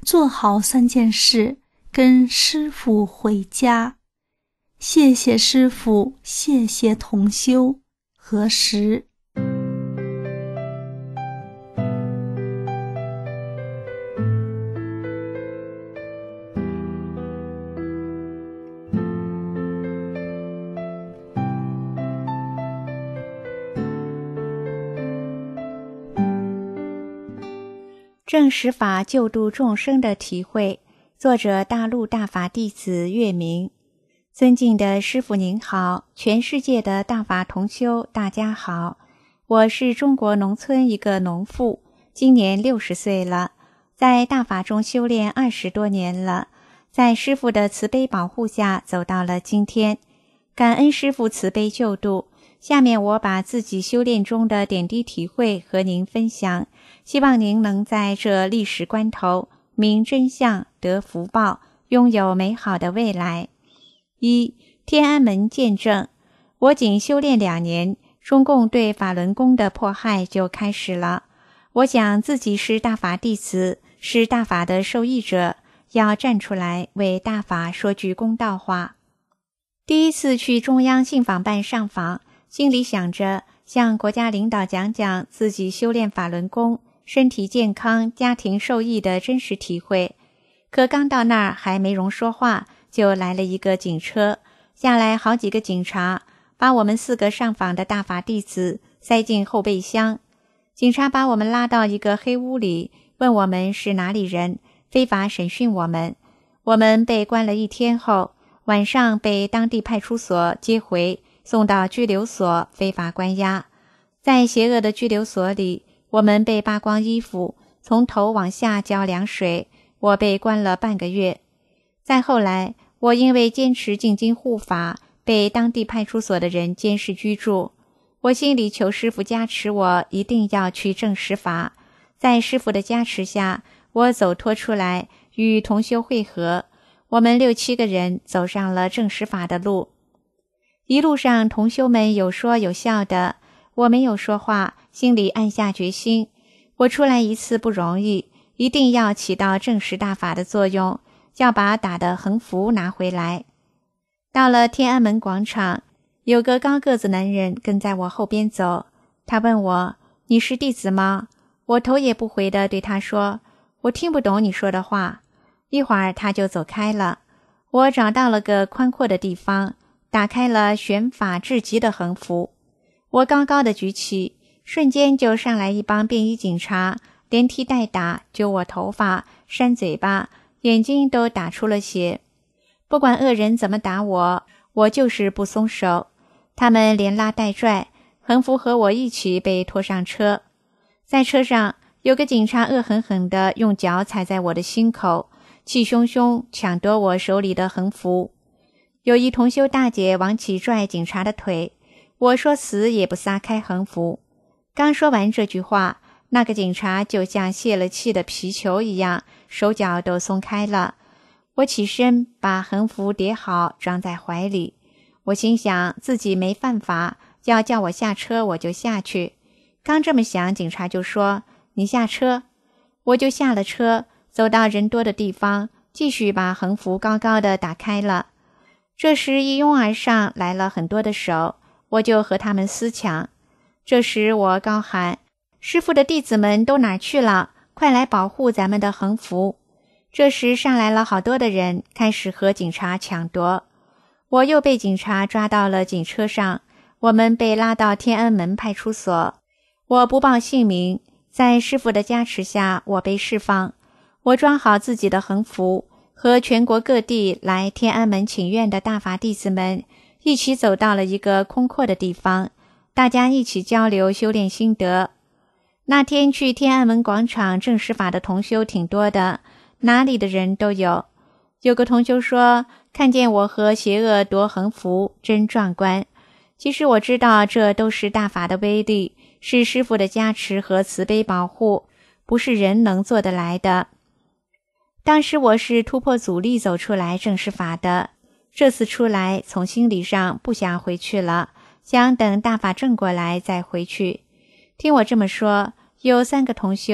做好3件事，跟师父回家。谢谢师父，谢谢同修。何时？ 正实法救度众生的体会，作者大陆大法弟子月明。尊敬的师父您好，全世界的大法同修大家好，我是中国农村一个农妇，今年60岁了，在大法中修炼20多年了，在师父的慈悲保护下走到了今天，感恩师父慈悲救度。下面我把自己修炼中的点滴体会和您分享，希望您能在这历史关头明真相，得福报，拥有美好的未来。1. 天安门见证。我仅修炼2年，中共对法轮功的迫害就开始了。我想自己是大法弟子，是大法的受益者，要站出来为大法说句公道话。第一次去中央信访办上访，心里想着向国家领导讲讲自己修炼法轮功，身体健康，家庭受益的真实体会。可刚到那儿还没容说话，就来了一个警车，下来好几个警察，把我们4个上访的大法弟子塞进后备箱。警察把我们拉到一个黑屋里，问我们是哪里人，非法审讯我们。我们被关了1天后，晚上被当地派出所接回，送到拘留所非法关押。在邪恶的拘留所里，我们被扒光衣服，从头往下浇凉水，我被关了半个月。再后来，我因为坚持进京护法，被当地派出所的人监视居住。我心里求师父加持我，一定要去正实法。在师父的加持下，我走脱出来，与同修会合。我们6、7个人走上了正实法的路。一路上同修们有说有笑的，我没有说话，心里暗下决心，我出来一次不容易，一定要起到正实大法的作用，要把打的横幅拿回来。到了天安门广场，有个高个子男人跟在我后边走，他问我，你是弟子吗？我头也不回地对他说，我听不懂你说的话。一会儿他就走开了。我找到了个宽阔的地方，打开了玄法至极的横幅，我高高的举起，瞬间就上来一帮便衣警察，连踢带打，揪我头发，扇嘴巴，眼睛都打出了血。不管恶人怎么打我，我就是不松手。他们连拉带拽，横幅和我一起被拖上车。在车上，有个警察恶狠狠地用脚踩在我的心口，气汹汹抢夺我手里的横幅。有一同修大姐往起拽警察的腿，我说死也不撒开横幅。刚说完这句话，那个警察就像泄了气的皮球一样，手脚都松开了。我起身把横幅叠好，装在怀里。我心想自己没犯法，要叫我下车我就下去。刚这么想，警察就说，你下车。我就下了车，走到人多的地方，继续把横幅高高的打开了。这时一拥而上来了很多的手，我就和他们撕抢。这时我高喊，师父的弟子们都哪去了？快来保护咱们的横幅。这时上来了好多的人，开始和警察抢夺。我又被警察抓到了警车上，我们被拉到天安门派出所。我不报姓名，在师父的加持下，我被释放。我装好自己的横幅，和全国各地来天安门请愿的大法弟子们一起走到了一个空阔的地方，大家一起交流修炼心得。那天去天安门广场正实法的同修挺多的，哪里的人都有。有个同修说，看见我和邪恶夺横幅，真壮观。其实我知道这都是大法的威力，是师父的加持和慈悲保护，不是人能做得来的。当时我是突破阻力走出来正实法的，这次出来从心理上不想回去了，想等大法正过来再回去。听我这么说，有3个同修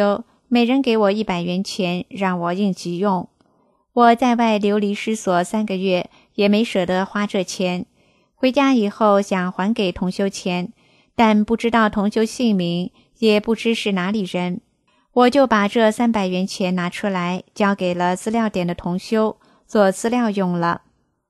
每人给我100元钱，让我应急用。我在外流离失所3个月，也没舍得花这钱。回家以后想还给同修钱，但不知道同修姓名，也不知是哪里人。我就把这300元钱拿出来，交给了资料点的同修，做资料用了。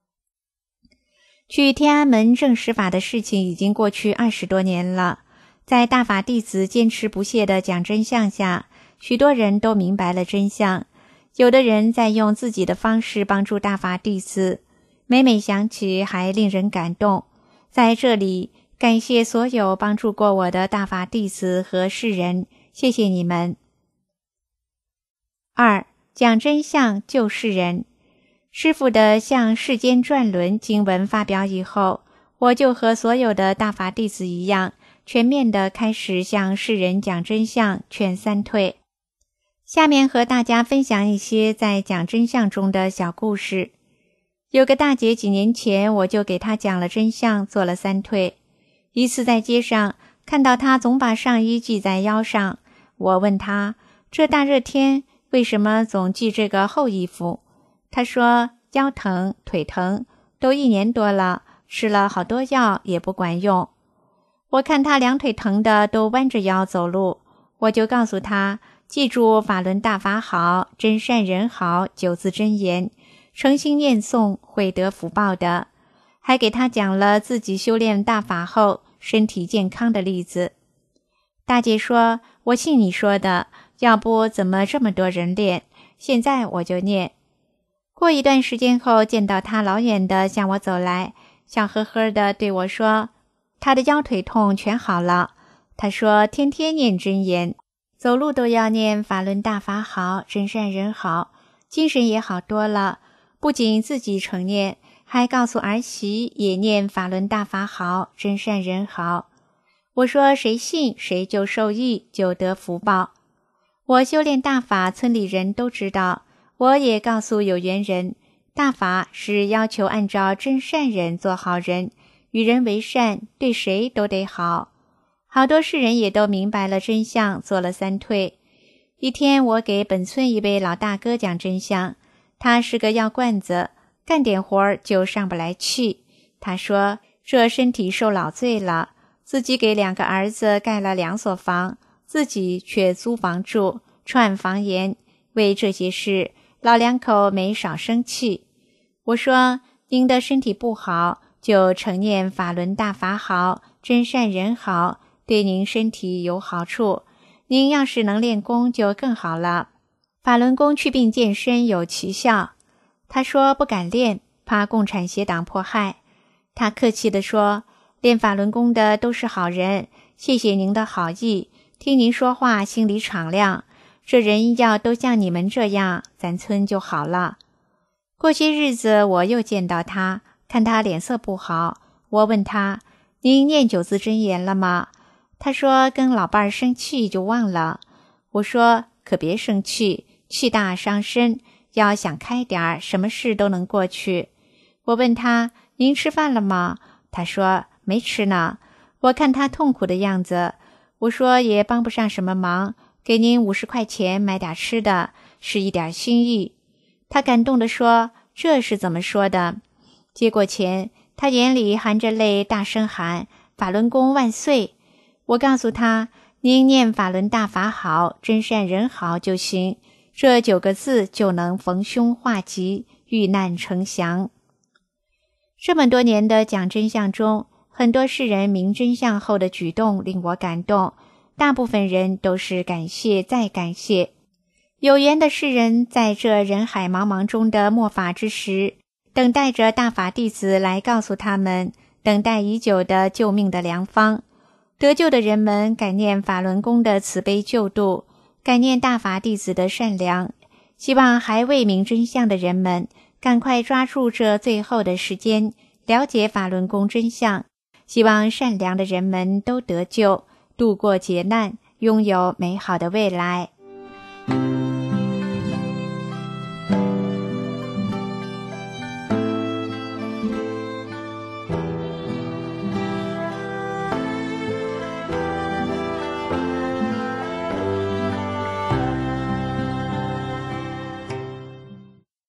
去天安门证实法的事情已经过去20多年了，在大法弟子坚持不懈的讲真相下，许多人都明白了真相。有的人在用自己的方式帮助大法弟子，每每想起还令人感动。在这里，感谢所有帮助过我的大法弟子和世人，谢谢你们。2. 讲真相救世人。师父的向世间转轮经文发表以后，我就和所有的大法弟子一样，全面地开始向世人讲真相，劝三退。下面和大家分享一些在讲真相中的小故事。有个大姐几年前，我就给她讲了真相，做了三退。一次在街上看到她总把上衣系在腰上，我问她，这大热天为什么总系这个厚衣服？她说腰疼腿疼，都1年多了，吃了好多药也不管用。我看她两腿疼的都弯着腰走路，我就告诉她，记住法轮大法好，真善人好9字真言，诚心念诵会得福报的。还给她讲了自己修炼大法后身体健康的例子。大姐说，我信你说的，要不怎么这么多人练，现在我就念。过一段时间后，见到她老远的向我走来，笑呵呵的对我说，她的腰腿痛全好了。她说天天念真言，走路都要念法轮大法好，真善人好，精神也好多了。不仅自己承念，还告诉儿媳也念法轮大法好，真善人好。我说谁信谁就受益，就得福报。我修炼大法，村里人都知道，我也告诉有缘人，大法是要求按照真善人做好人，与人为善，对谁都得好。好多世人也都明白了真相，做了三退。一天，我给本村一位老大哥讲真相，他是个药罐子，干点活就上不来气。他说这身体受老罪了，自己给2个儿子盖了2所房，自己却租房住，串房檐。为这些事，老两口没少生气。我说您的身体不好，就承念法轮大法好，真善人好，对您身体有好处。您要是能练功就更好了，法轮功祛病健身有奇效。他说不敢练，怕共产邪党迫害。他客气地说，练法轮功的都是好人，谢谢您的好意，听您说话心里敞亮，这人要都像你们这样，咱村就好了。过些日子我又见到他，看他脸色不好，我问他，您念9字真言了吗？他说跟老伴儿生气就忘了。我说可别生气，气大伤身，要想开点儿，什么事都能过去。我问他，您吃饭了吗？他说没吃呢。我看他痛苦的样子，我说也帮不上什么忙，给您50块钱买点吃的，是一点心意。他感动地说，这是怎么说的？接过钱，他眼里含着泪，大声喊，法轮功万岁。我告诉他，您念法轮大法好，真善人好就行，这9个字就能逢凶化吉，遇难成祥。这么多年的讲真相中，很多世人明真相后的举动令我感动，大部分人都是感谢再感谢。有缘的世人在这人海茫茫中的末法之时，等待着大法弟子来告诉他们等待已久的救命的良方。得救的人们感念法轮功的慈悲救度，感念大法弟子的善良，希望还未明真相的人们赶快抓住这最后的时间，了解法轮功真相，希望善良的人们都得救，度过劫难，拥有美好的未来。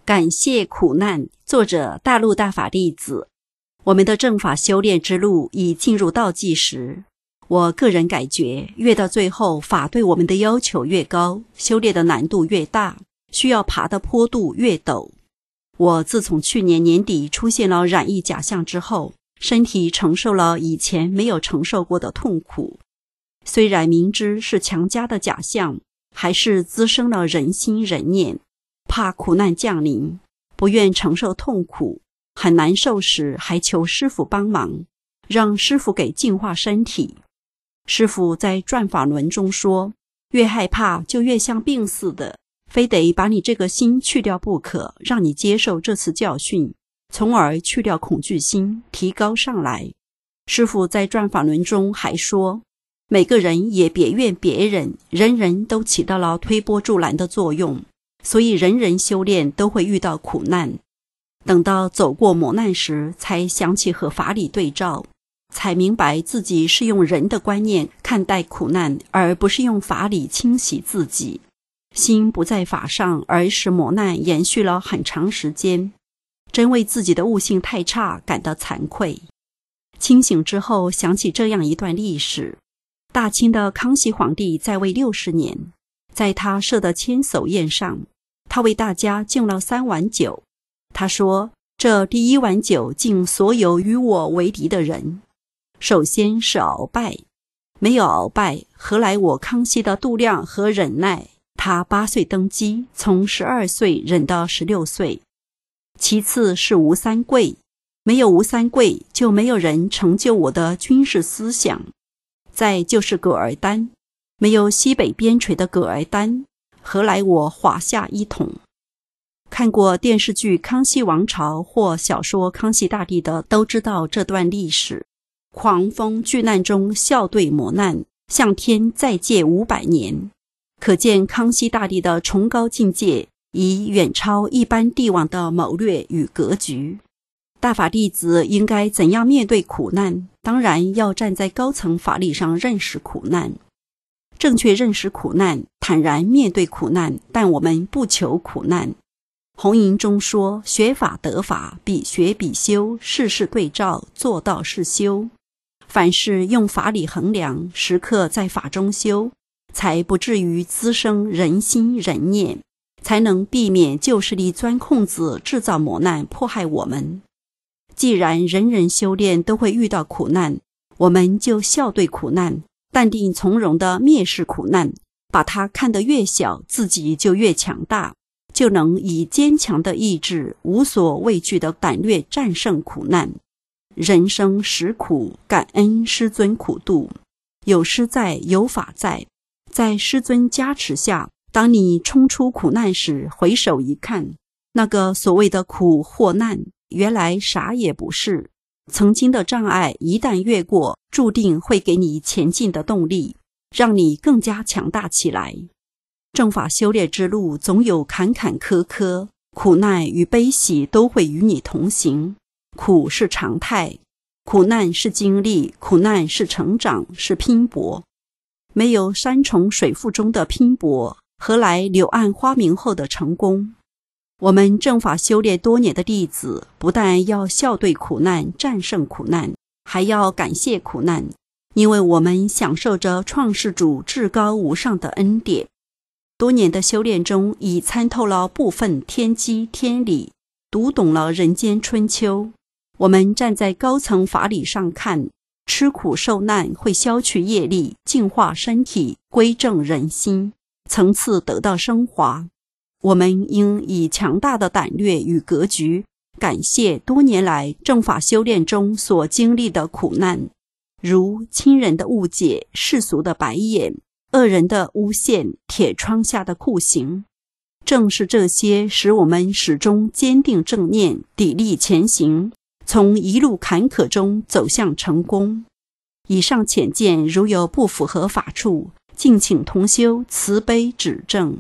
感谢苦难，作者大陆大法弟子。我们的正法修炼之路已进入倒计时，我个人感觉，越到最后，法对我们的要求越高，修炼的难度越大，需要爬的坡度越陡。我自从去年年底出现了染疫假象之后，身体承受了以前没有承受过的痛苦。虽然明知是强加的假象，还是滋生了人心人念，怕苦难降临，不愿承受痛苦，很难受时还求师父帮忙，让师父给净化身体。师父在转法轮中说，越害怕就越像病似的，非得把你这个心去掉不可，让你接受这次教训，从而去掉恐惧心，提高上来。师父在转法轮中还说，每个人也别怨别人，人人都起到了推波助澜的作用，所以人人修炼都会遇到苦难。等到走过磨难时，才想起和法理对照，才明白自己是用人的观念看待苦难，而不是用法理清洗自己。心不在法上，而使磨难延续了很长时间，真为自己的悟性太差感到惭愧。清醒之后，想起这样一段历史：大清的康熙皇帝在位60年，在他设的千叟宴上，他为大家敬了3碗酒。他说，这第1碗酒敬所有与我为敌的人。首先是鳌拜，没有鳌拜，何来我康熙的度量和忍耐？他8岁登基，从12岁忍到16岁。其次是吴三桂，没有吴三桂，就没有人成就我的军事思想。再就是噶尔丹，没有西北边陲的噶尔丹，何来我华夏一统？看过电视剧《康熙王朝》或小说《康熙大帝》的都知道这段历史。狂风巨难中笑对磨难，向天再借500年。可见康熙大帝的崇高境界已远超一般帝王的谋略与格局。大法弟子应该怎样面对苦难？当然要站在高层法理上认识苦难，正确认识苦难，坦然面对苦难，但我们不求苦难。红吟中说，学法得法，比学比修，事事对照，做到是修。凡事用法理衡量，时刻在法中修，才不至于滋生人心人念，才能避免旧势力钻空子，制造磨难，迫害我们。既然人人修炼都会遇到苦难，我们就笑对苦难，淡定从容地蔑视苦难，把它看得越小，自己就越强大，就能以坚强的意志，无所畏惧的胆略战胜苦难。人生实苦，感恩师尊苦度，有师在，有法在，在师尊加持下，当你冲出苦难时，回首一看，那个所谓的苦或难，原来啥也不是。曾经的障碍一旦越过，注定会给你前进的动力，让你更加强大起来。正法修炼之路总有坎坎坷坷，苦难与悲喜都会与你同行。苦是常态，苦难是经历，苦难是成长，是拼搏。没有山重水复中的拼搏，何来柳暗花明后的成功？我们正法修炼多年的弟子，不但要笑对苦难，战胜苦难，还要感谢苦难，因为我们享受着创世主至高无上的恩典。多年的修炼中，已参透了部分天机天理，读懂了人间春秋。我们站在高层法理上看，吃苦受难会消去业力，净化身体，归正人心，层次得到升华。我们应以强大的胆略与格局，感谢多年来正法修炼中所经历的苦难，如亲人的误解、世俗的白眼、恶人的诬陷、铁窗下的酷刑。正是这些使我们始终坚定正念，砥砺前行，从一路坎坷中走向成功。以上浅见如有不符合法处，敬请同修慈悲指正。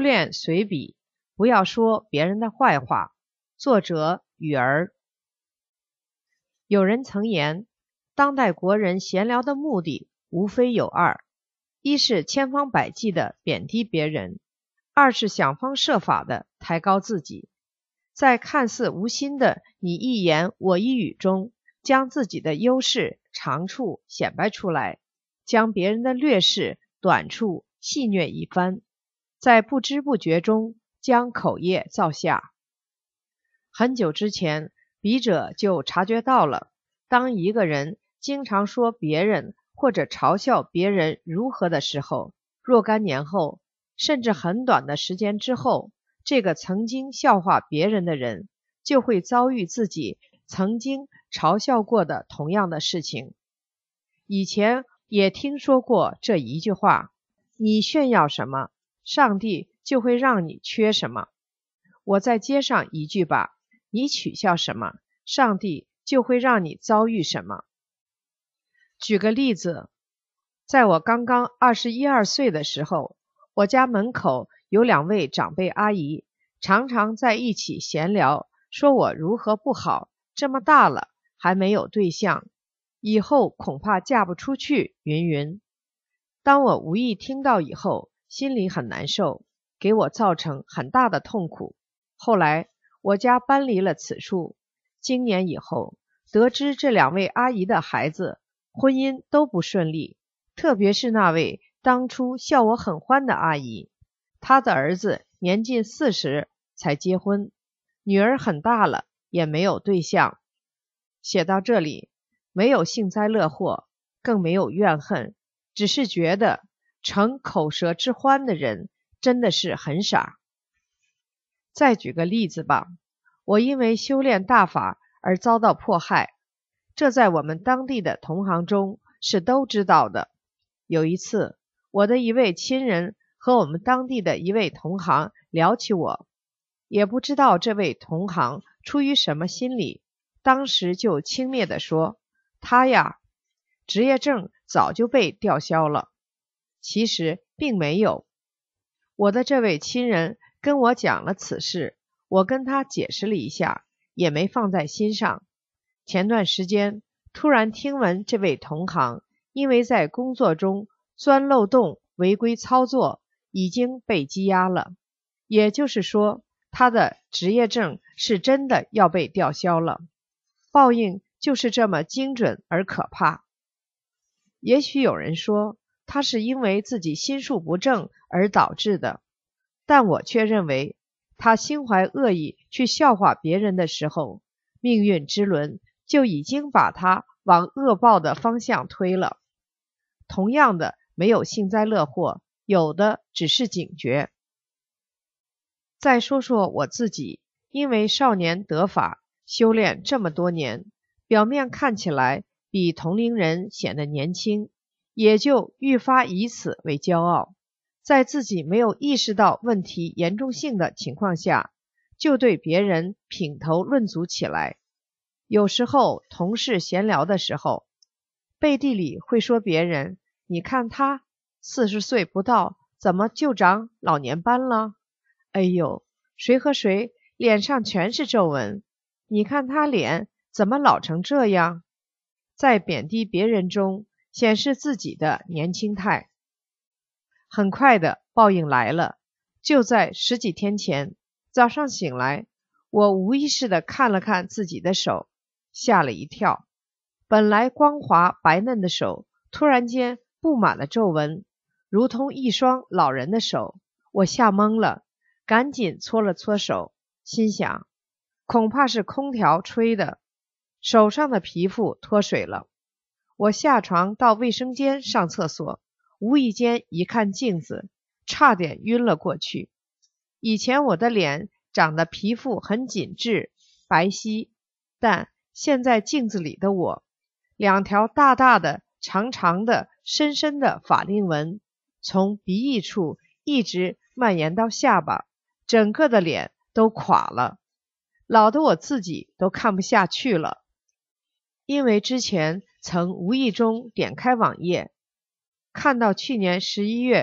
炼随笔，不要说别人的坏话。作者雨儿。有人曾言，当代国人闲聊的目的无非有二：一是千方百计的贬低别人，二是想方设法的抬高自己。在看似无心的你一言我一语中，将自己的优势长处显摆出来，将别人的劣势短处戏谑一番，在不知不觉中将口业造下。很久之前，笔者就察觉到了，当一个人经常说别人或者嘲笑别人如何的时候，若干年后，甚至很短的时间之后，这个曾经笑话别人的人就会遭遇自己曾经嘲笑过的同样的事情。以前也听说过这一句话：你炫耀什么，上帝就会让你缺什么。我再接上一句吧：你取笑什么，上帝就会让你遭遇什么。举个例子，在我刚刚21、22岁的时候，我家门口有2位长辈阿姨，常常在一起闲聊，说我如何不好，这么大了还没有对象，以后恐怕嫁不出去，云云。当我无意听到以后，心里很难受，给我造成很大的痛苦。后来我家搬离了此处，今年以后，得知这2位阿姨的孩子婚姻都不顺利，特别是那位当初笑我很欢的阿姨，她的儿子年近40才结婚，女儿很大了，也没有对象。写到这里，没有幸灾乐祸，更没有怨恨，只是觉得逞口舌之欢的人真的是很傻。再举个例子吧，我因为修炼大法而遭到迫害，这在我们当地的同行中是都知道的。有一次，我的一位亲人和我们当地的一位同行聊起我，也不知道这位同行出于什么心理，当时就轻蔑地说，他呀，职业证早就被吊销了。其实并没有。我的这位亲人跟我讲了此事，我跟他解释了一下，也没放在心上。前段时间突然听闻这位同行因为在工作中钻漏洞违规操作已经被羁押了，也就是说他的职业证是真的要被吊销了。报应就是这么精准而可怕。也许有人说他是因为自己心术不正而导致的，但我却认为他心怀恶意去笑话别人的时候，命运之轮就已经把他往恶报的方向推了。同样的，没有幸灾乐祸，有的只是警觉。再说说我自己，因为少年得法，修炼这么多年，表面看起来比同龄人显得年轻，也就愈发以此为骄傲。在自己没有意识到问题严重性的情况下，就对别人品头论足起来。有时候同事闲聊的时候，背地里会说别人，你看他40岁不到，怎么就长老年斑了？哎呦，谁和谁脸上全是皱纹，你看他脸怎么老成这样？在贬低别人中显示自己的年轻态。很快的报应来了，就在10几天前，早上醒来，我无意识地看了看自己的手，吓了一跳。本来光滑白嫩的手，突然间布满了皱纹，如同一双老人的手。我吓懵了，赶紧搓了搓手，心想恐怕是空调吹的，手上的皮肤脱水了。我下床到卫生间上厕所，无意间一看镜子，差点晕了过去。以前我的脸长得皮肤很紧致白皙，但现在镜子里的我，2条大大的长长的深深的法令纹，从鼻翼处一直蔓延到下巴，整个的脸都垮了，老得我自己都看不下去了。因为之前曾无意中点开网页，看到去年11月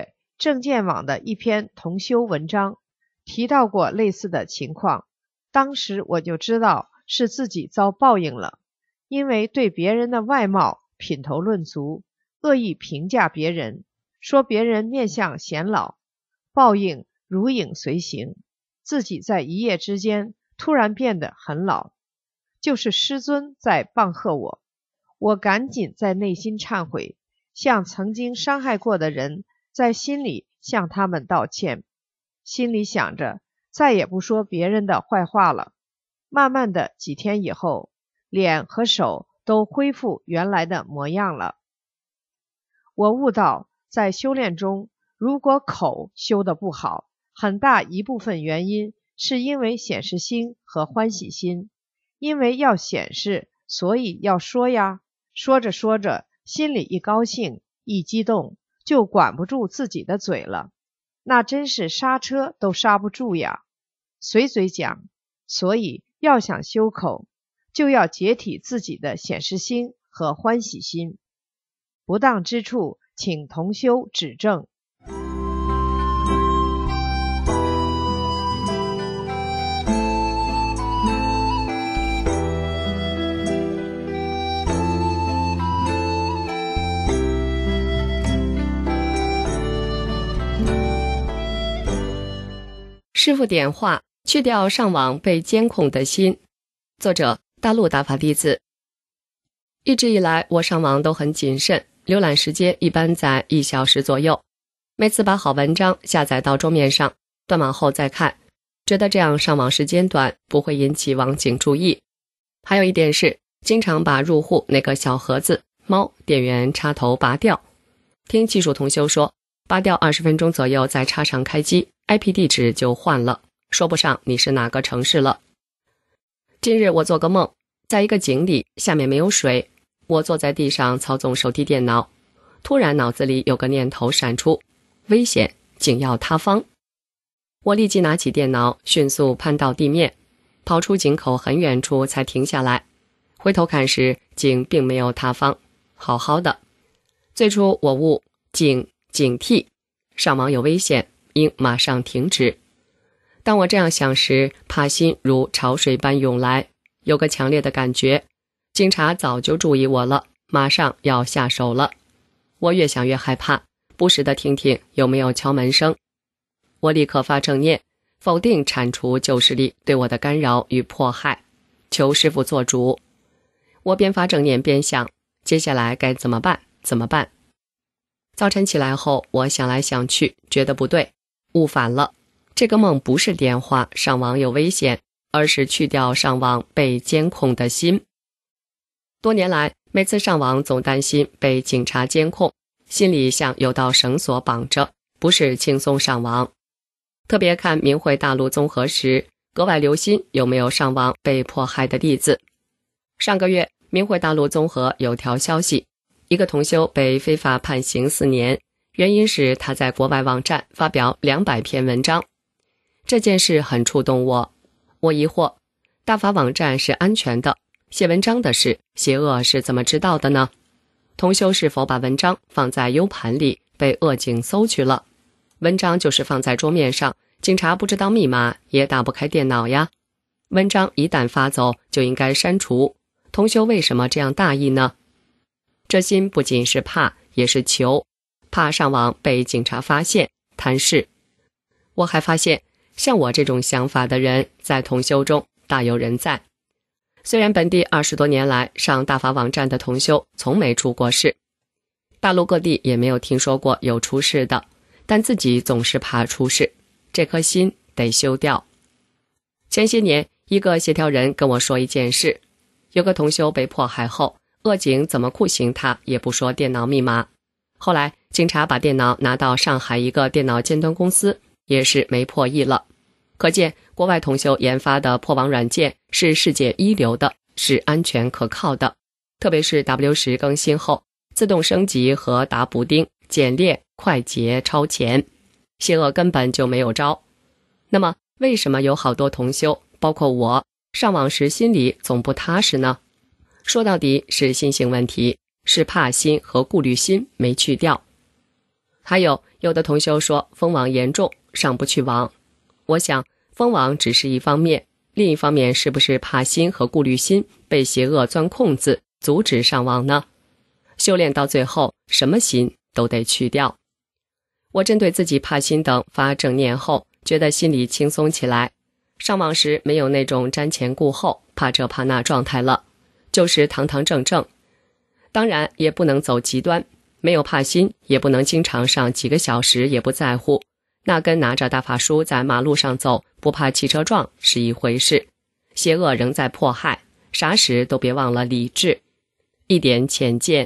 证件网的一篇同修文章，提到过类似的情况。当时我就知道是自己遭报应了，因为对别人的外貌品头论足，恶意评价别人，说别人面相显老，报应如影随形，自己在一夜之间突然变得很老，就是师尊在棒喝我。我赶紧在内心忏悔，向曾经伤害过的人在心里向他们道歉，心里想着再也不说别人的坏话了。慢慢的几天以后，脸和手都恢复原来的模样了。我悟到，在修炼中，如果口修得不好，很大一部分原因是因为显示心和欢喜心，因为要显示，所以要说呀，说着说着，心里一高兴一激动，就管不住自己的嘴了，那真是刹车都刹不住呀。随嘴讲，所以要想修口，就要解体自己的显示心和欢喜心，不当之处请同修指正。 师父点化，去掉上网被监控的心。作者：大陆大法弟子。一直以来，我上网都很谨慎，浏览时间一般在1小时左右。每次把好文章下载到桌面上，断网后再看，觉得这样上网时间短，不会引起网警注意。还有一点是，经常把入户那个小盒子猫电源插头拔掉。听技术同修说，拔掉20分钟左右再插上开机， IP 地址就换了，说不上你是哪个城市了。近日我做个梦，在一个井里，下面没有水，我坐在地上操纵手提电脑，突然脑子里有个念头闪出，危险，井要塌方。我立即拿起电脑，迅速攀到地面，跑出井口很远处才停下来。回头看时，井并没有塌方，好好的。最初我误警惕，上网有危险，应马上停止。当我这样想时，怕心如潮水般涌来，有个强烈的感觉，警察早就注意我了，马上要下手了。我越想越害怕，不时地听听有没有敲门声。我立刻发正念，否定铲除旧势力对我的干扰与迫害，求师父做主。我边发正念边想，接下来该怎么办？早晨起来后，我想来想去，觉得不对，悟反了。这个梦不是电话上网有危险，而是去掉上网被监控的心。多年来，每次上网总担心被警察监控，心里像有道绳索绑着，不是轻松上网。特别看明慧大陆综合时，格外留心有没有上网被迫害的例子。上个月，明慧大陆综合有条消息，一个同修被非法判刑4年，原因是他在国外网站发表200篇文章。这件事很触动我，我疑惑，大法网站是安全的，写文章的事，邪恶是怎么知道的呢？同修是否把文章放在 U 盘里，被恶警搜去了？文章就是放在桌面上，警察不知道密码，也打不开电脑呀。文章一旦发走，就应该删除。同修为什么这样大意呢？这心不仅是怕，也是求，怕上网被警察发现，贪事。我还发现，像我这种想法的人，在同修中大有人在。虽然本地20多年来上大法网站的同修从没出过事，大陆各地也没有听说过有出事的，但自己总是怕出事，这颗心得修掉。前些年，一个协调人跟我说一件事，有个同修被迫害后，恶警怎么酷刑他也不说电脑密码。后来警察把电脑拿到上海一个电脑尖端公司，也是没破译了。可见国外同修研发的破网软件是世界一流的，是安全可靠的。特别是 W10 更新后，自动升级和打补丁，简练、快捷、超前，邪恶根本就没有招。那么为什么有好多同修，包括我，上网时心里总不踏实呢？说到底是心性问题，是怕心和顾虑心没去掉。 还有的同修说风网严重，上不去网。我想风网只是一方面，另一方面是不是怕心和顾虑心被邪恶钻空子，阻止上网呢？修炼到最后，什么心都得去掉。我针对自己怕心等发正念后，觉得心里轻松起来，上网时没有那种瞻前顾后怕这怕那状态了，就是堂堂正正。当然也不能走极端，没有怕心，也不能经常上几个小时也不在乎，那跟拿着大法书在马路上走不怕汽车撞是一回事。邪恶仍在迫害，啥时都别忘了理智，一点浅见。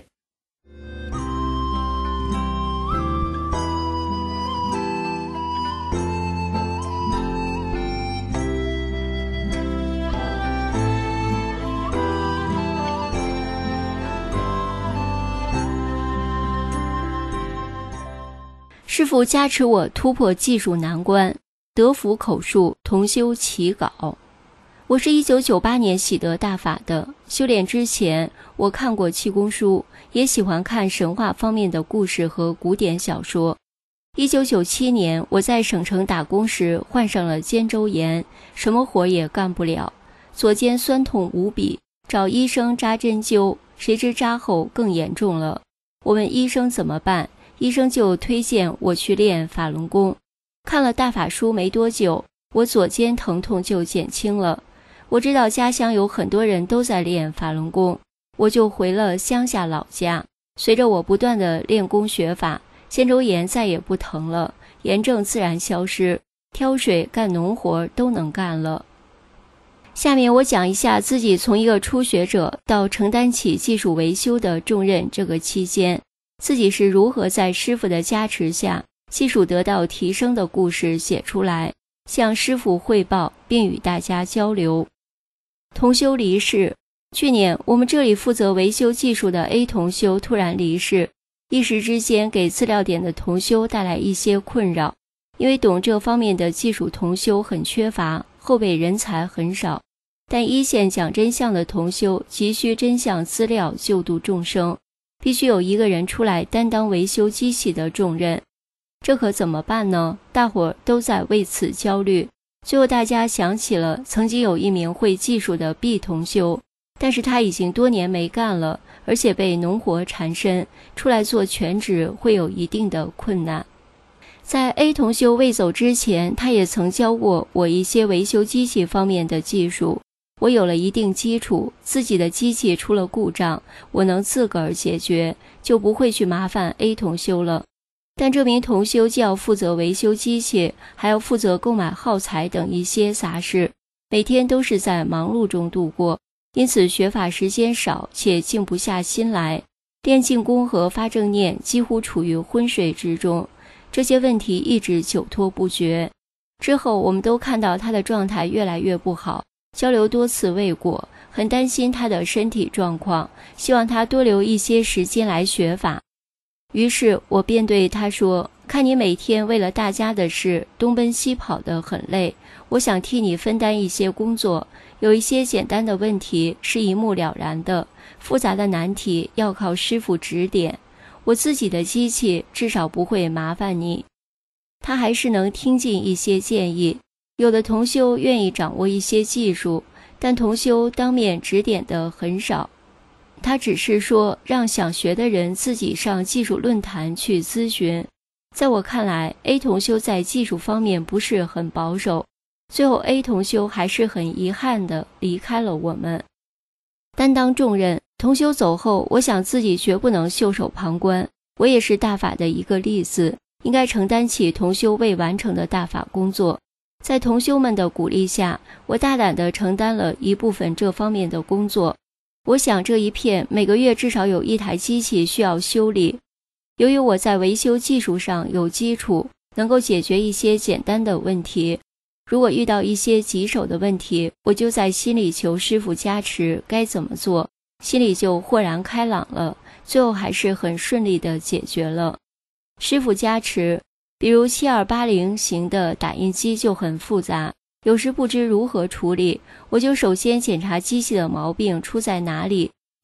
师父加持我突破技术难关，得福口述同修起稿。我是1998年喜得大法的，修炼之前我看过气功书，也喜欢看神话方面的故事和古典小说。1997年我在省城打工时患上了肩周炎，什么活也干不了，左肩酸痛无比，找医生扎针灸，谁知扎后更严重了。我问医生怎么办，医生就推荐我去练法轮功。看了大法书没多久，我左肩疼痛就减轻了。我知道家乡有很多人都在练法轮功，我就回了乡下老家。随着我不断的练功学法，肩周炎再也不疼了，炎症自然消失，挑水干农活都能干了。下面我讲一下自己从一个初学者到承担起技术维修的重任这个期间，自己是如何在师父的加持下技术得到提升的故事写出来，向师父汇报并与大家交流。同修离世，去年我们这里负责维修技术的 A 同修突然离世，一时之间给资料点的同修带来一些困扰，因为懂这方面的技术同修很缺乏，后备人才很少，但一线讲真相的同修急需真相资料救度众生，必须有一个人出来担当维修机器的重任。这可怎么办呢？大伙都在为此焦虑。最后大家想起了曾经有一名会技术的 B 同修，但是他已经多年没干了，而且被农活缠身，出来做全职会有一定的困难。在 A 同修未走之前，他也曾教过我一些维修机器方面的技术，我有了一定基础，自己的机器出了故障，我能自个儿解决，就不会去麻烦 A 同修了。但这名同修既要负责维修机器，还要负责购买耗材等一些杂事，每天都是在忙碌中度过，因此学法时间少，且静不下心来，练静功和发正念几乎处于昏睡之中，这些问题一直久拖不决。之后我们都看到他的状态越来越不好，交流多次未果，很担心他的身体状况，希望他多留一些时间来学法。于是我便对他说，看你每天为了大家的事东奔西跑得很累，我想替你分担一些工作，有一些简单的问题是一目了然的，复杂的难题要靠师父指点，我自己的机器至少不会麻烦你。他还是能听进一些建议，有的同修愿意掌握一些技术，但同修当面指点的很少。他只是说让想学的人自己上技术论坛去咨询。在我看来 A 同修在技术方面不是很保守，最后 A 同修还是很遗憾地离开了我们。担当重任，同修走后，我想自己绝不能袖手旁观，我也是大法的一个例子，应该承担起同修未完成的大法工作。在同修们的鼓励下，我大胆地承担了一部分这方面的工作。我想这一片每个月至少有一台机器需要修理，由于我在维修技术上有基础，能够解决一些简单的问题，如果遇到一些棘手的问题，我就在心里求师父加持该怎么做，心里就豁然开朗了，最后还是很顺利地解决了。师父加持，比如7280型的打印机就很复杂，有时不知如何处理，我就首先检查机器的毛病出在哪里，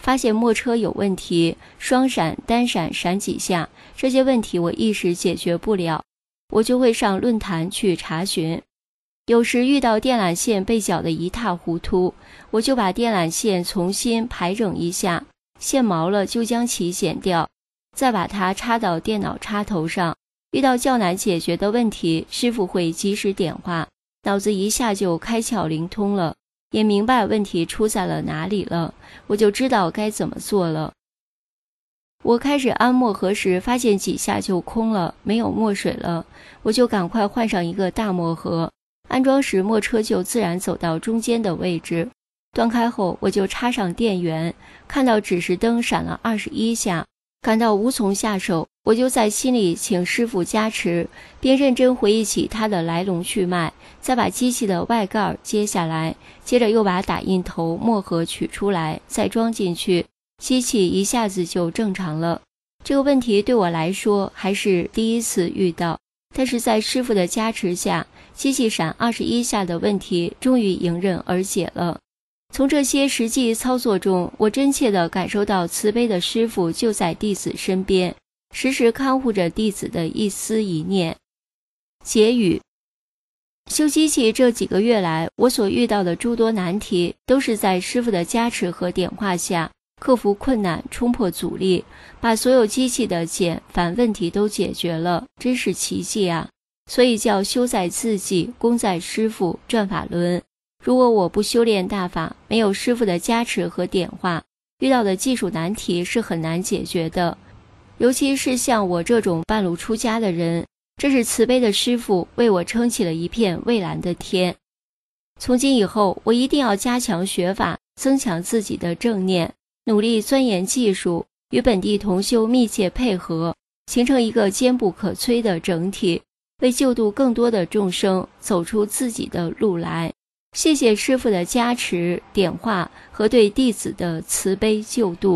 发现墨车有问题，双闪、单闪闪几下，这些问题我一时解决不了，我就会上论坛去查询。有时遇到电缆线被绞得一塌糊涂，我就把电缆线重新排整一下，线毛了就将其剪掉，再把它插到电脑插头上。遇到较难解决的问题，师傅会及时点化，脑子一下就开窍灵通了，也明白问题出在了哪里了，我就知道该怎么做了。我开始安墨盒时，发现几下就空了，没有墨水了，我就赶快换上一个大墨盒。安装时墨车就自然走到中间的位置，断开后我就插上电源，看到指示灯闪了21下，感到无从下手，我就在心里请师傅加持，并认真回忆起它的来龙去脉，再把机器的外盖揭下来，接着又把打印头墨盒取出来，再装进去，机器一下子就正常了。这个问题对我来说还是第一次遇到，但是在师傅的加持下，机器闪21下的问题终于迎刃而解了。从这些实际操作中，我真切地感受到慈悲的师傅就在弟子身边，时时看护着弟子的一思一念。结语：修机器这几个月来，我所遇到的诸多难题，都是在师傅的加持和点化下，克服困难，冲破阻力，把所有机器的简繁问题都解决了，真是奇迹啊！所以叫修在自己，功在师傅，转法轮。如果我不修炼大法，没有师傅的加持和点化，遇到的技术难题是很难解决的。尤其是像我这种半路出家的人，这是慈悲的师傅为我撑起了一片蔚蓝的天。从今以后，我一定要加强学法，增强自己的正念，努力钻研技术，与本地同修密切配合，形成一个坚不可摧的整体，为救度更多的众生走出自己的路来。谢谢师父的加持、点化和对弟子的慈悲救度。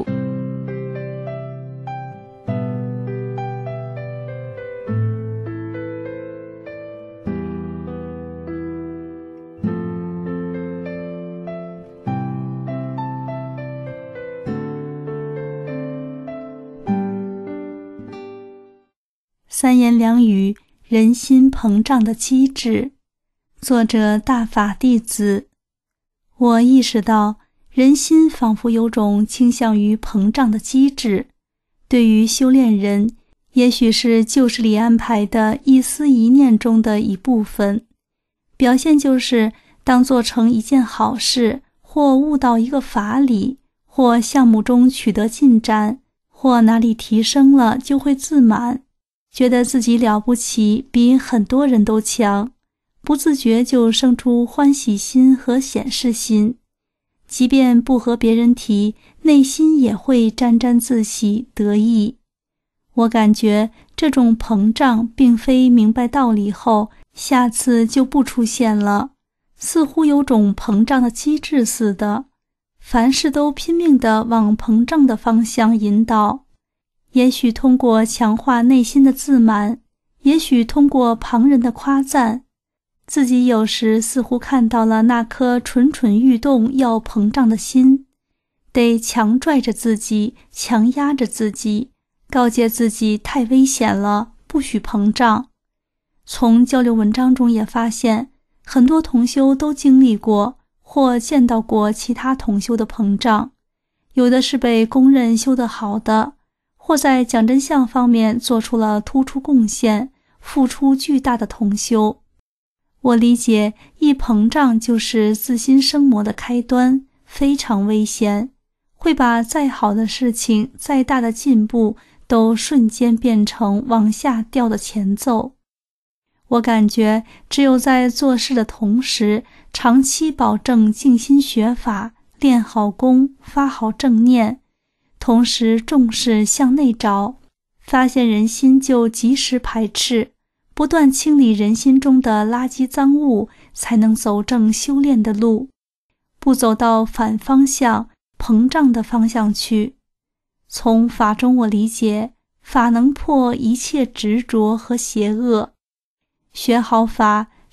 三言两语，人心膨胀的机制。作者大法弟子。我意识到，人心仿佛有种倾向于膨胀的机制，对于修炼人，也许是旧事里安排的一思一念中的一部分。表现就是当做成一件好事，或悟到一个法理，或项目中取得进展，或哪里提升了，就会自满，觉得自己了不起，比很多人都强，不自觉就生出欢喜心和显示心，即便不和别人提，内心也会沾沾自喜得意。我感觉这种膨胀并非明白道理后下次就不出现了，似乎有种膨胀的机制似的，凡事都拼命地往膨胀的方向引导。也许通过强化内心的自满，也许通过旁人的夸赞，自己有时似乎看到了那颗蠢蠢欲动要膨胀的心，得强拽着自己，强压着自己，告诫自己太危险了，不许膨胀。从交流文章中也发现，很多同修都经历过或见到过其他同修的膨胀，有的是被公认修得好的，或在讲真相方面做出了突出贡献，付出巨大的同修。我理解，一膨胀就是自心生魔的开端，非常危险，会把再好的事情、再大的进步都瞬间变成往下掉的前奏。我感觉，只有在做事的同时，长期保证静心学法，练好功，发好正念，同时重视向内找，发现人心就及时排斥，不断清理人心中的垃圾脏物，才能走正修炼的路，不走到反方向、膨胀的方向去。从法中我理解，法能破一切执着和邪恶。学好法，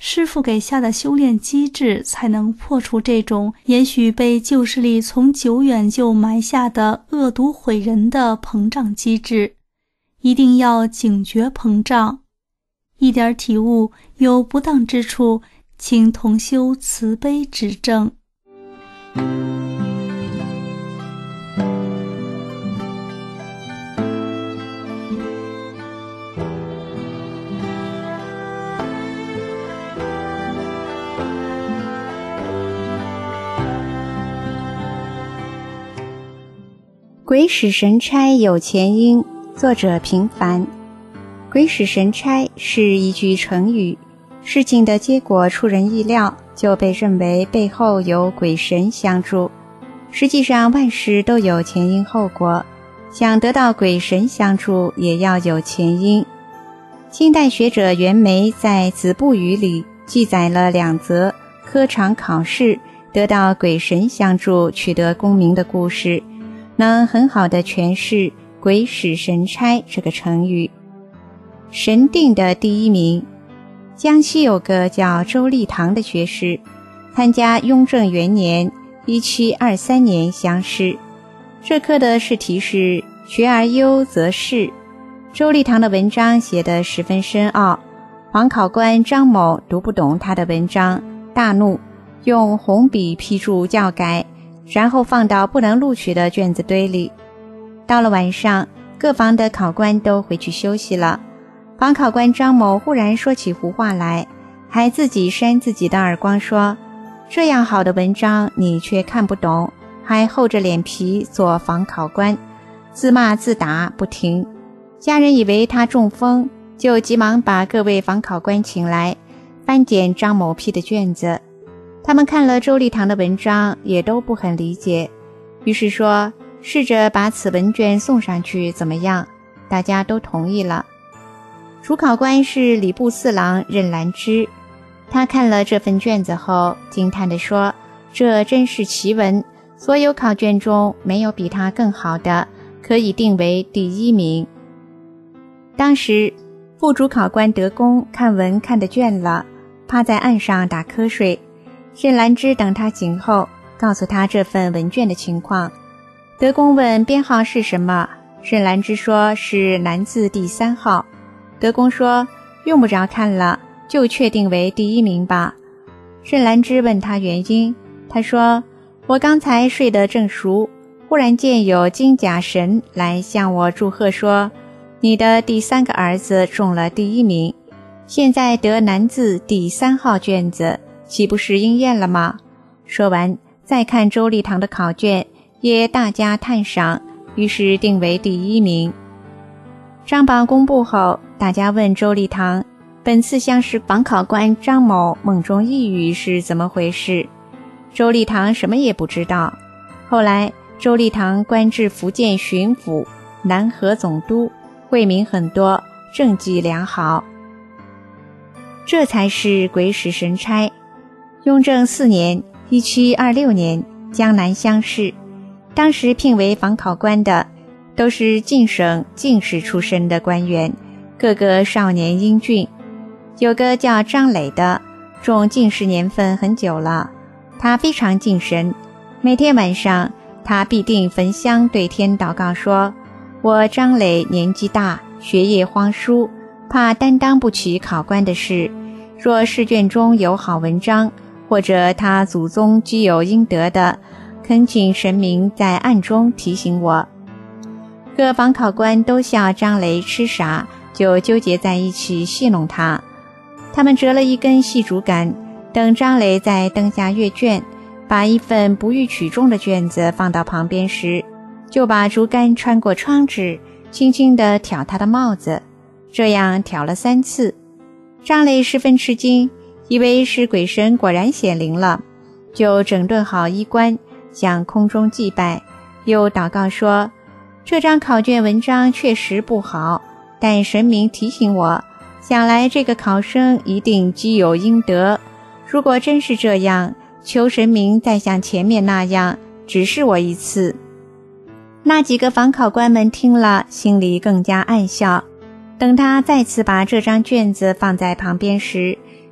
师父给下的修炼机制才能破除这种也许被旧势力从久远就埋下的恶毒毁人的膨胀机制，一定要警觉膨胀。一点体悟有不当之处，请同修慈悲指正。 鬼使神差有前因，作者平凡。鬼使神差是一句成语，事情的结果出人意料，就被认为背后有鬼神相助。实际上万事都有前因后果，想得到鬼神相助也要有前因。清代学者袁枚在《子不语》里记载了2则科场考试得到鬼神相助取得功名的故事，能很好地诠释鬼使神差这个成语。神定的第1名，江西有个叫周立堂的学士，参加雍正元年1723年乡试，这科的试题是学而优则仕。周立堂的文章写得十分深奥，皇考官张某读不懂他的文章，大怒，用红笔批注校改，然后放到不能录取的卷子堆里。到了晚上，各房的考官都回去休息了，房考官张某忽然说起胡话来，还自己扇自己的耳光，说这样好的文章你却看不懂，还厚着脸皮做房考官，自骂自打不停。家人以为他中风，就急忙把各位房考官请来，翻检张某批的卷子。他们看了周立堂的文章，也都不很理解，于是说试着把此文卷送上去怎么样？大家都同意了。主考官是礼部侍郎任兰芝，他看了这份卷子后惊叹地说，这真是奇文，所有考卷中没有比他更好的，可以定为第1名。当时副主考官德公看文看得倦了，趴在岸上打瞌睡。任兰芝等他醒后，告诉他这份文卷的情况。德公问编号是什么，任兰芝说是南字第3号。德公说用不着看了，就确定为第1名吧。任兰芝问他原因，他说我刚才睡得正熟，忽然见有金甲神来向我祝贺说，你的第3个儿子中了第1名，现在得南字第3号卷子，岂不是应验了吗？说完再看周立堂的考卷，也大加赞赏，于是定为第1名。张榜公布后，大家问周立堂，本次乡试房考官张某梦中呓语是怎么回事？周立堂什么也不知道。后来周立堂官至福建巡抚、南河总督，惠民很多，政绩良好。这才是鬼使神差。雍正4年1726年江南乡试，当时聘为房考官的都是晋省进士出身的官员，个个少年英俊。有个叫张磊的，中进士年份很久了，他非常敬神，每天晚上他必定焚香对天祷告说，我张磊年纪大，学业荒疏，怕担当不起考官的事，若试卷中有好文章，或者他祖宗积有应得的，恳请神明在暗中提醒我。各房考官都笑张磊痴傻，就纠结在一起戏弄他。他们折了一根细竹竿，等张磊在灯下阅卷，把一份不予取中的卷子放到旁边时，就把竹竿穿过窗纸，轻轻地挑他的帽子，这样挑了3次。张磊十分吃惊，以为是鬼神果然显灵了，就整顿好衣冠，向空中祭拜，又祷告说，这张考卷文章确实不好，但神明提醒我，想来这个考生一定积有应得，如果真是这样，求神明再像前面那样指示我一次。那几个房考官们听了，心里更加暗笑。等他再次把这张卷子放在旁边时，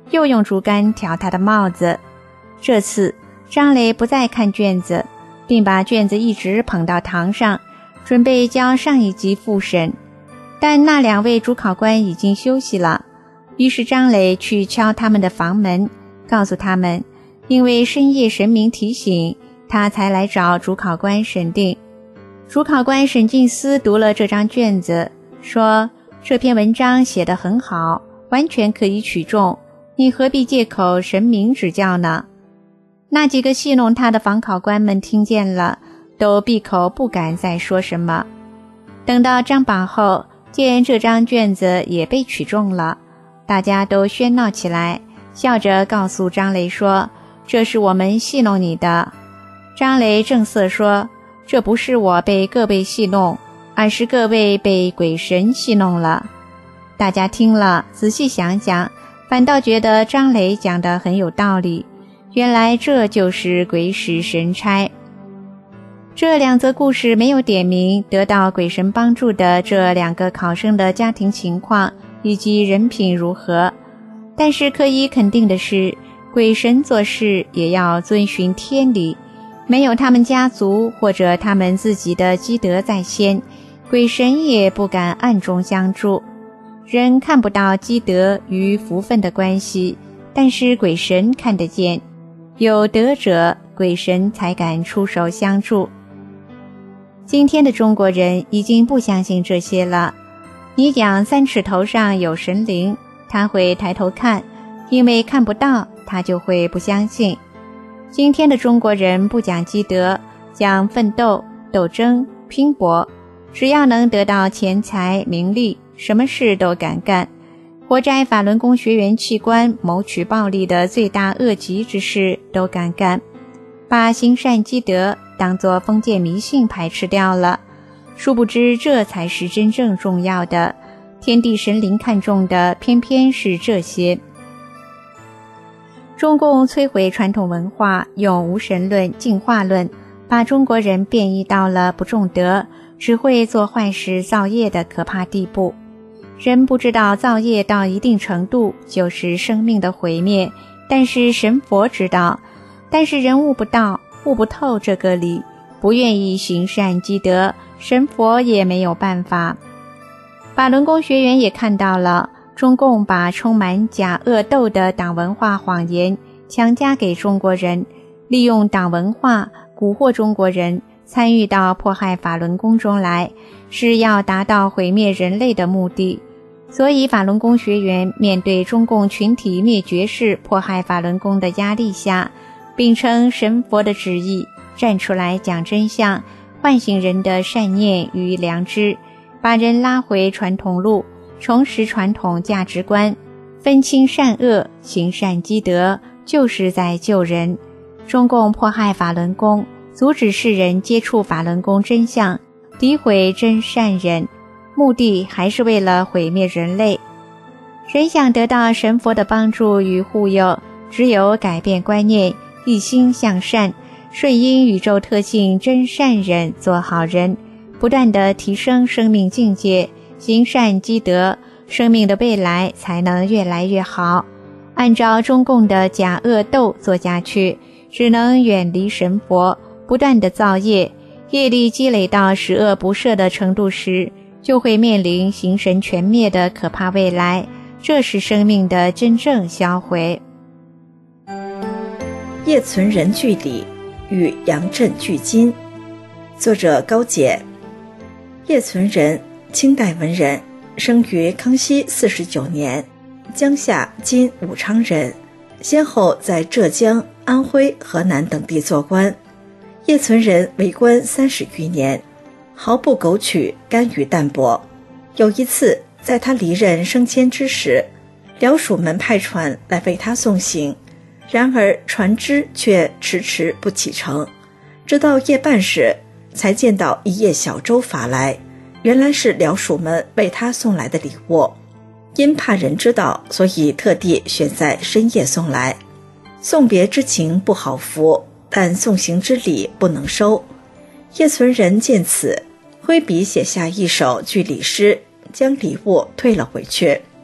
又用竹竿挑他的帽子。这次张雷不再看卷子，并把卷子一直捧到堂上，准备交上一级复审。但那2位主考官已经休息了，于是张雷去敲他们的房门，告诉他们，因为深夜神明提醒，他才来找主考官审定。主考官沈静思读了这张卷子，说这篇文章写得很好，完全可以取中，你何必借口神明指教呢？那几个戏弄他的房考官们听见了，都闭口不敢再说什么。等到张榜后，见这张卷子也被取中了，大家都喧闹起来，笑着告诉张雷说，这是我们戏弄你的。张雷正色说，这不是我被各位戏弄，而是各位被鬼神戏弄了。大家听了仔细想想，反倒觉得张雷讲得很有道理，原来这就是鬼使神差。这2则故事没有点明得到鬼神帮助的这2个考生的家庭情况以及人品如何，但是可以肯定的是，鬼神做事也要遵循天理，没有他们家族或者他们自己的积德在先，鬼神也不敢暗中相助。人看不到积德与福分的关系，但是鬼神看得见，有德者鬼神才敢出手相助。今天的中国人已经不相信这些了，你讲3尺头上有神灵，他会抬头看，因为看不到他就会不相信。今天的中国人不讲积德，讲奋斗、斗争、拼搏，只要能得到钱财名利，什么事都敢干。活摘法轮功学员器官，谋取暴利的罪大恶极之事都敢干，把行善积德当作封建迷信排斥掉了。殊不知这才是真正重要的，天地神灵看重的偏偏是这些。中共摧毁传统文化，用无神论、进化论，把中国人变异到了不重德，只会做坏事造业的可怕地步。人不知道造业到一定程度就是生命的毁灭，但是神佛知道，但是人悟不到，悟不透这个理，不愿意行善积德，神佛也没有办法。法轮功学员也看到了，中共把充满假恶斗的党文化谎言强加给中国人，利用党文化蛊惑中国人参与到迫害法轮功中来，是要达到毁灭人类的目的。所以法轮功学员面对中共群体灭绝式迫害法轮功的压力下，秉承神佛的旨意，站出来讲真相，唤醒人的善念与良知，把人拉回传统路，重拾传统价值观，分清善恶，行善积德，就是在救人。中共迫害法轮功，阻止世人接触法轮功真相，诋毁真善忍，目的还是为了毁灭人类。人想得到神佛的帮助与护佑，只有改变观念，一心向善，顺应宇宙特性真善忍，做好人，不断地提升生命境界，行善积德，生命的未来才能越来越好。按照中共的假恶斗做下去，只能远离神佛，不断地造业，业力积累到十恶不赦的程度时，就会面临形神全灭的可怕未来，这是生命的真正销毁。 叶存仁据理与杨震据今，作者高解。叶存仁，清代文人，生于康熙49年，江夏今武昌人，先后在浙江、安徽、河南等地做官。叶存仁为官30余年，毫不苟取，甘于淡泊。有一次，在他离任升迁之时，辽蜀门派船来为他送行，然而船只却迟迟不启程，直到夜半时才见到一叶小舟筏来，原来是辽蜀门为他送来的礼物。因怕人知道，所以特地选在深夜送来。送别之情不好拂，但送行之礼不能收。叶存仁见此，挥笔写下一首据礼诗，将礼物退了回去。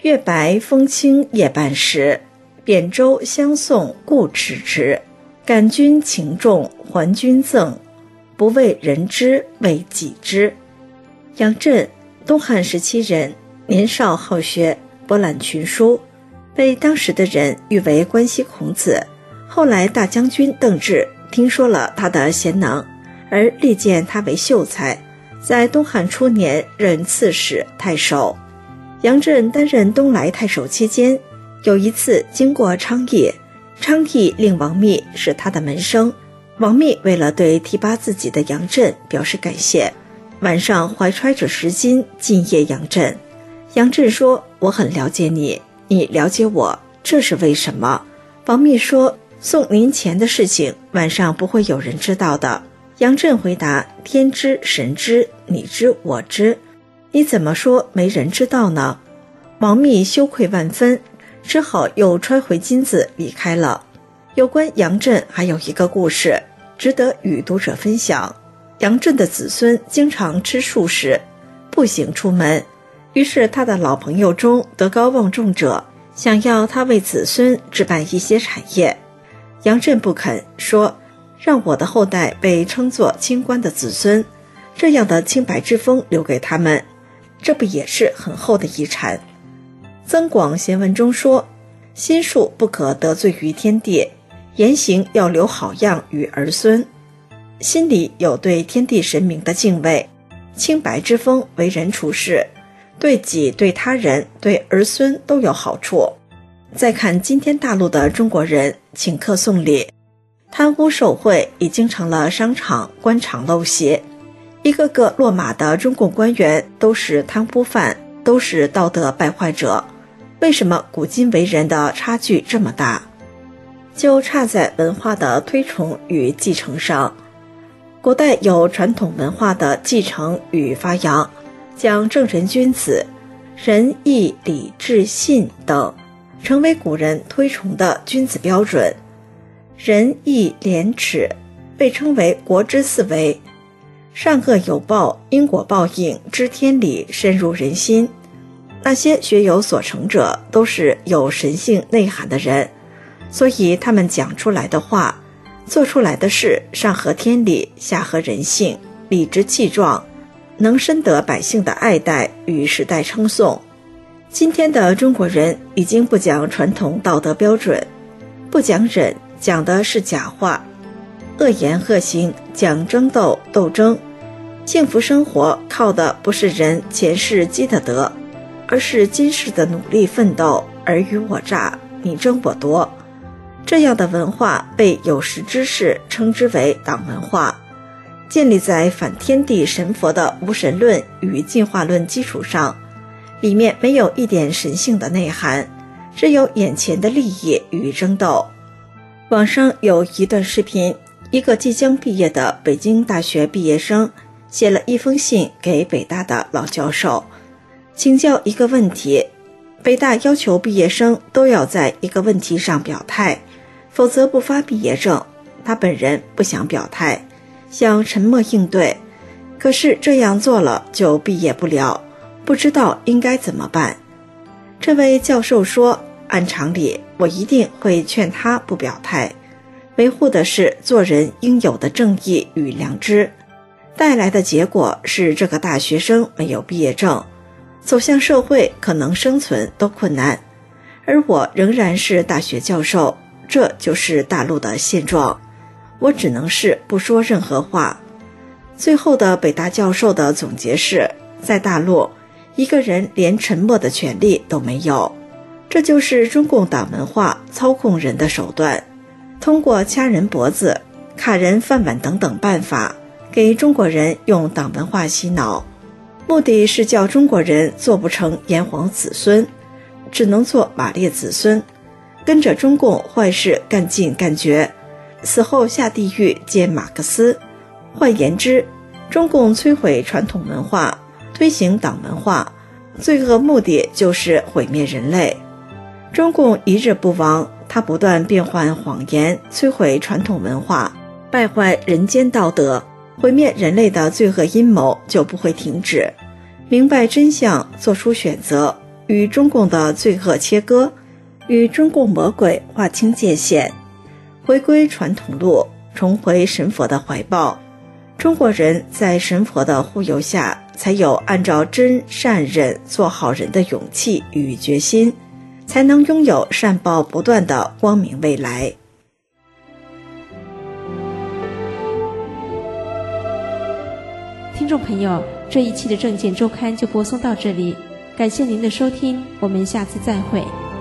月白风清夜半时，扁舟相送故迟迟。感君情重还君赠，不为人知为己知。杨震，东汉时期人，年少好学，博览群书，被当时的人誉为关西孔子。后来大将军邓骘听说了他的贤能，而力荐他为秀才，在东汉初年任刺史、太守。杨震担任东莱太守期间，有一次经过昌邑，昌邑令王密是他的门生。王密为了对提拔自己的杨震表示感谢，晚上怀揣着10金进谒杨震。杨震说：“我很了解你，你了解我，这是为什么？”王密说：“送您钱的事情，晚上不会有人知道的。”杨震回答：“天知神知，你知我知，你怎么说没人知道呢？”王密羞愧万分，只好又揣回金子离开了。有关杨震还有一个故事，值得与读者分享。杨震的子孙经常吃素食，步行出门，于是他的老朋友中德高望重者想要他为子孙置办一些产业。杨震不肯，说：“让我的后代被称作清官的子孙，这样的清白之风留给他们，这不也是很厚的遗产？”增广贤文中说：“心术不可得罪于天地，言行要留好样于儿孙。”心里有对天地神明的敬畏，清白之风为人处事，对己、对他人、对儿孙都有好处。再看今天大陆的中国人请客送礼，贪污受贿已经成了商场、官场陋习，一个个落马的中共官员都是贪污犯，都是道德败坏者。为什么古今为人的差距这么大？就差在文化的推崇与继承上。古代有传统文化的继承与发扬，将正人君子、仁义礼智信等成为古人推崇的君子标准。仁义廉耻被称为国之四维，善恶有报，因果报应知天理，深入人心。那些学有所成者都是有神性内涵的人，所以他们讲出来的话，做出来的事上合天理，下合人性，理直气壮，能深得百姓的爱戴与时代称颂。今天的中国人已经不讲传统道德标准，不讲忍，讲的是假话，恶言恶行，讲争斗斗争。幸福生活靠的不是人前世积的德，而是今世的努力奋斗，尔虞我诈，你争我夺。这样的文化被有识之士称之为党文化，建立在反天地神佛的无神论与进化论基础上，里面没有一点神性的内涵，只有眼前的利益与争斗。网上有一段视频，一个即将毕业的北京大学毕业生写了一封信给北大的老教授，请教一个问题。北大要求毕业生都要在一个问题上表态，否则不发毕业证。他本人不想表态，想沉默应对，可是这样做了就毕业不了，不知道应该怎么办。这位教授说，按常理我一定会劝他不表态，维护的是做人应有的正义与良知，带来的结果是这个大学生没有毕业证，走向社会可能生存都困难，而我仍然是大学教授，这就是大陆的现状。我只能是不说任何话。最后的北大教授的总结是，在大陆一个人连沉默的权利都没有，这就是中共党文化操控人的手段，通过掐人脖子、卡人饭碗等等办法，给中国人用党文化洗脑，目的是叫中国人做不成炎黄子孙，只能做马列子孙，跟着中共坏事干尽干绝，死后下地狱见马克思。换言之，中共摧毁传统文化，推行党文化，罪恶目的就是毁灭人类。中共一日不亡，他不断变换谎言，摧毁传统文化，败坏人间道德，毁灭人类的罪恶阴谋就不会停止。明白真相，做出选择， 与中共的罪恶切割，与中共魔鬼划清界限，回归传统路，重回神佛的怀抱。中国人在神佛的护佑下，才有按照真善忍做好人的勇气与决心，才能拥有善报不断的光明未来。 听众朋友，这一期的证件周刊就播送到这里，感谢您的收听，我们下次再会。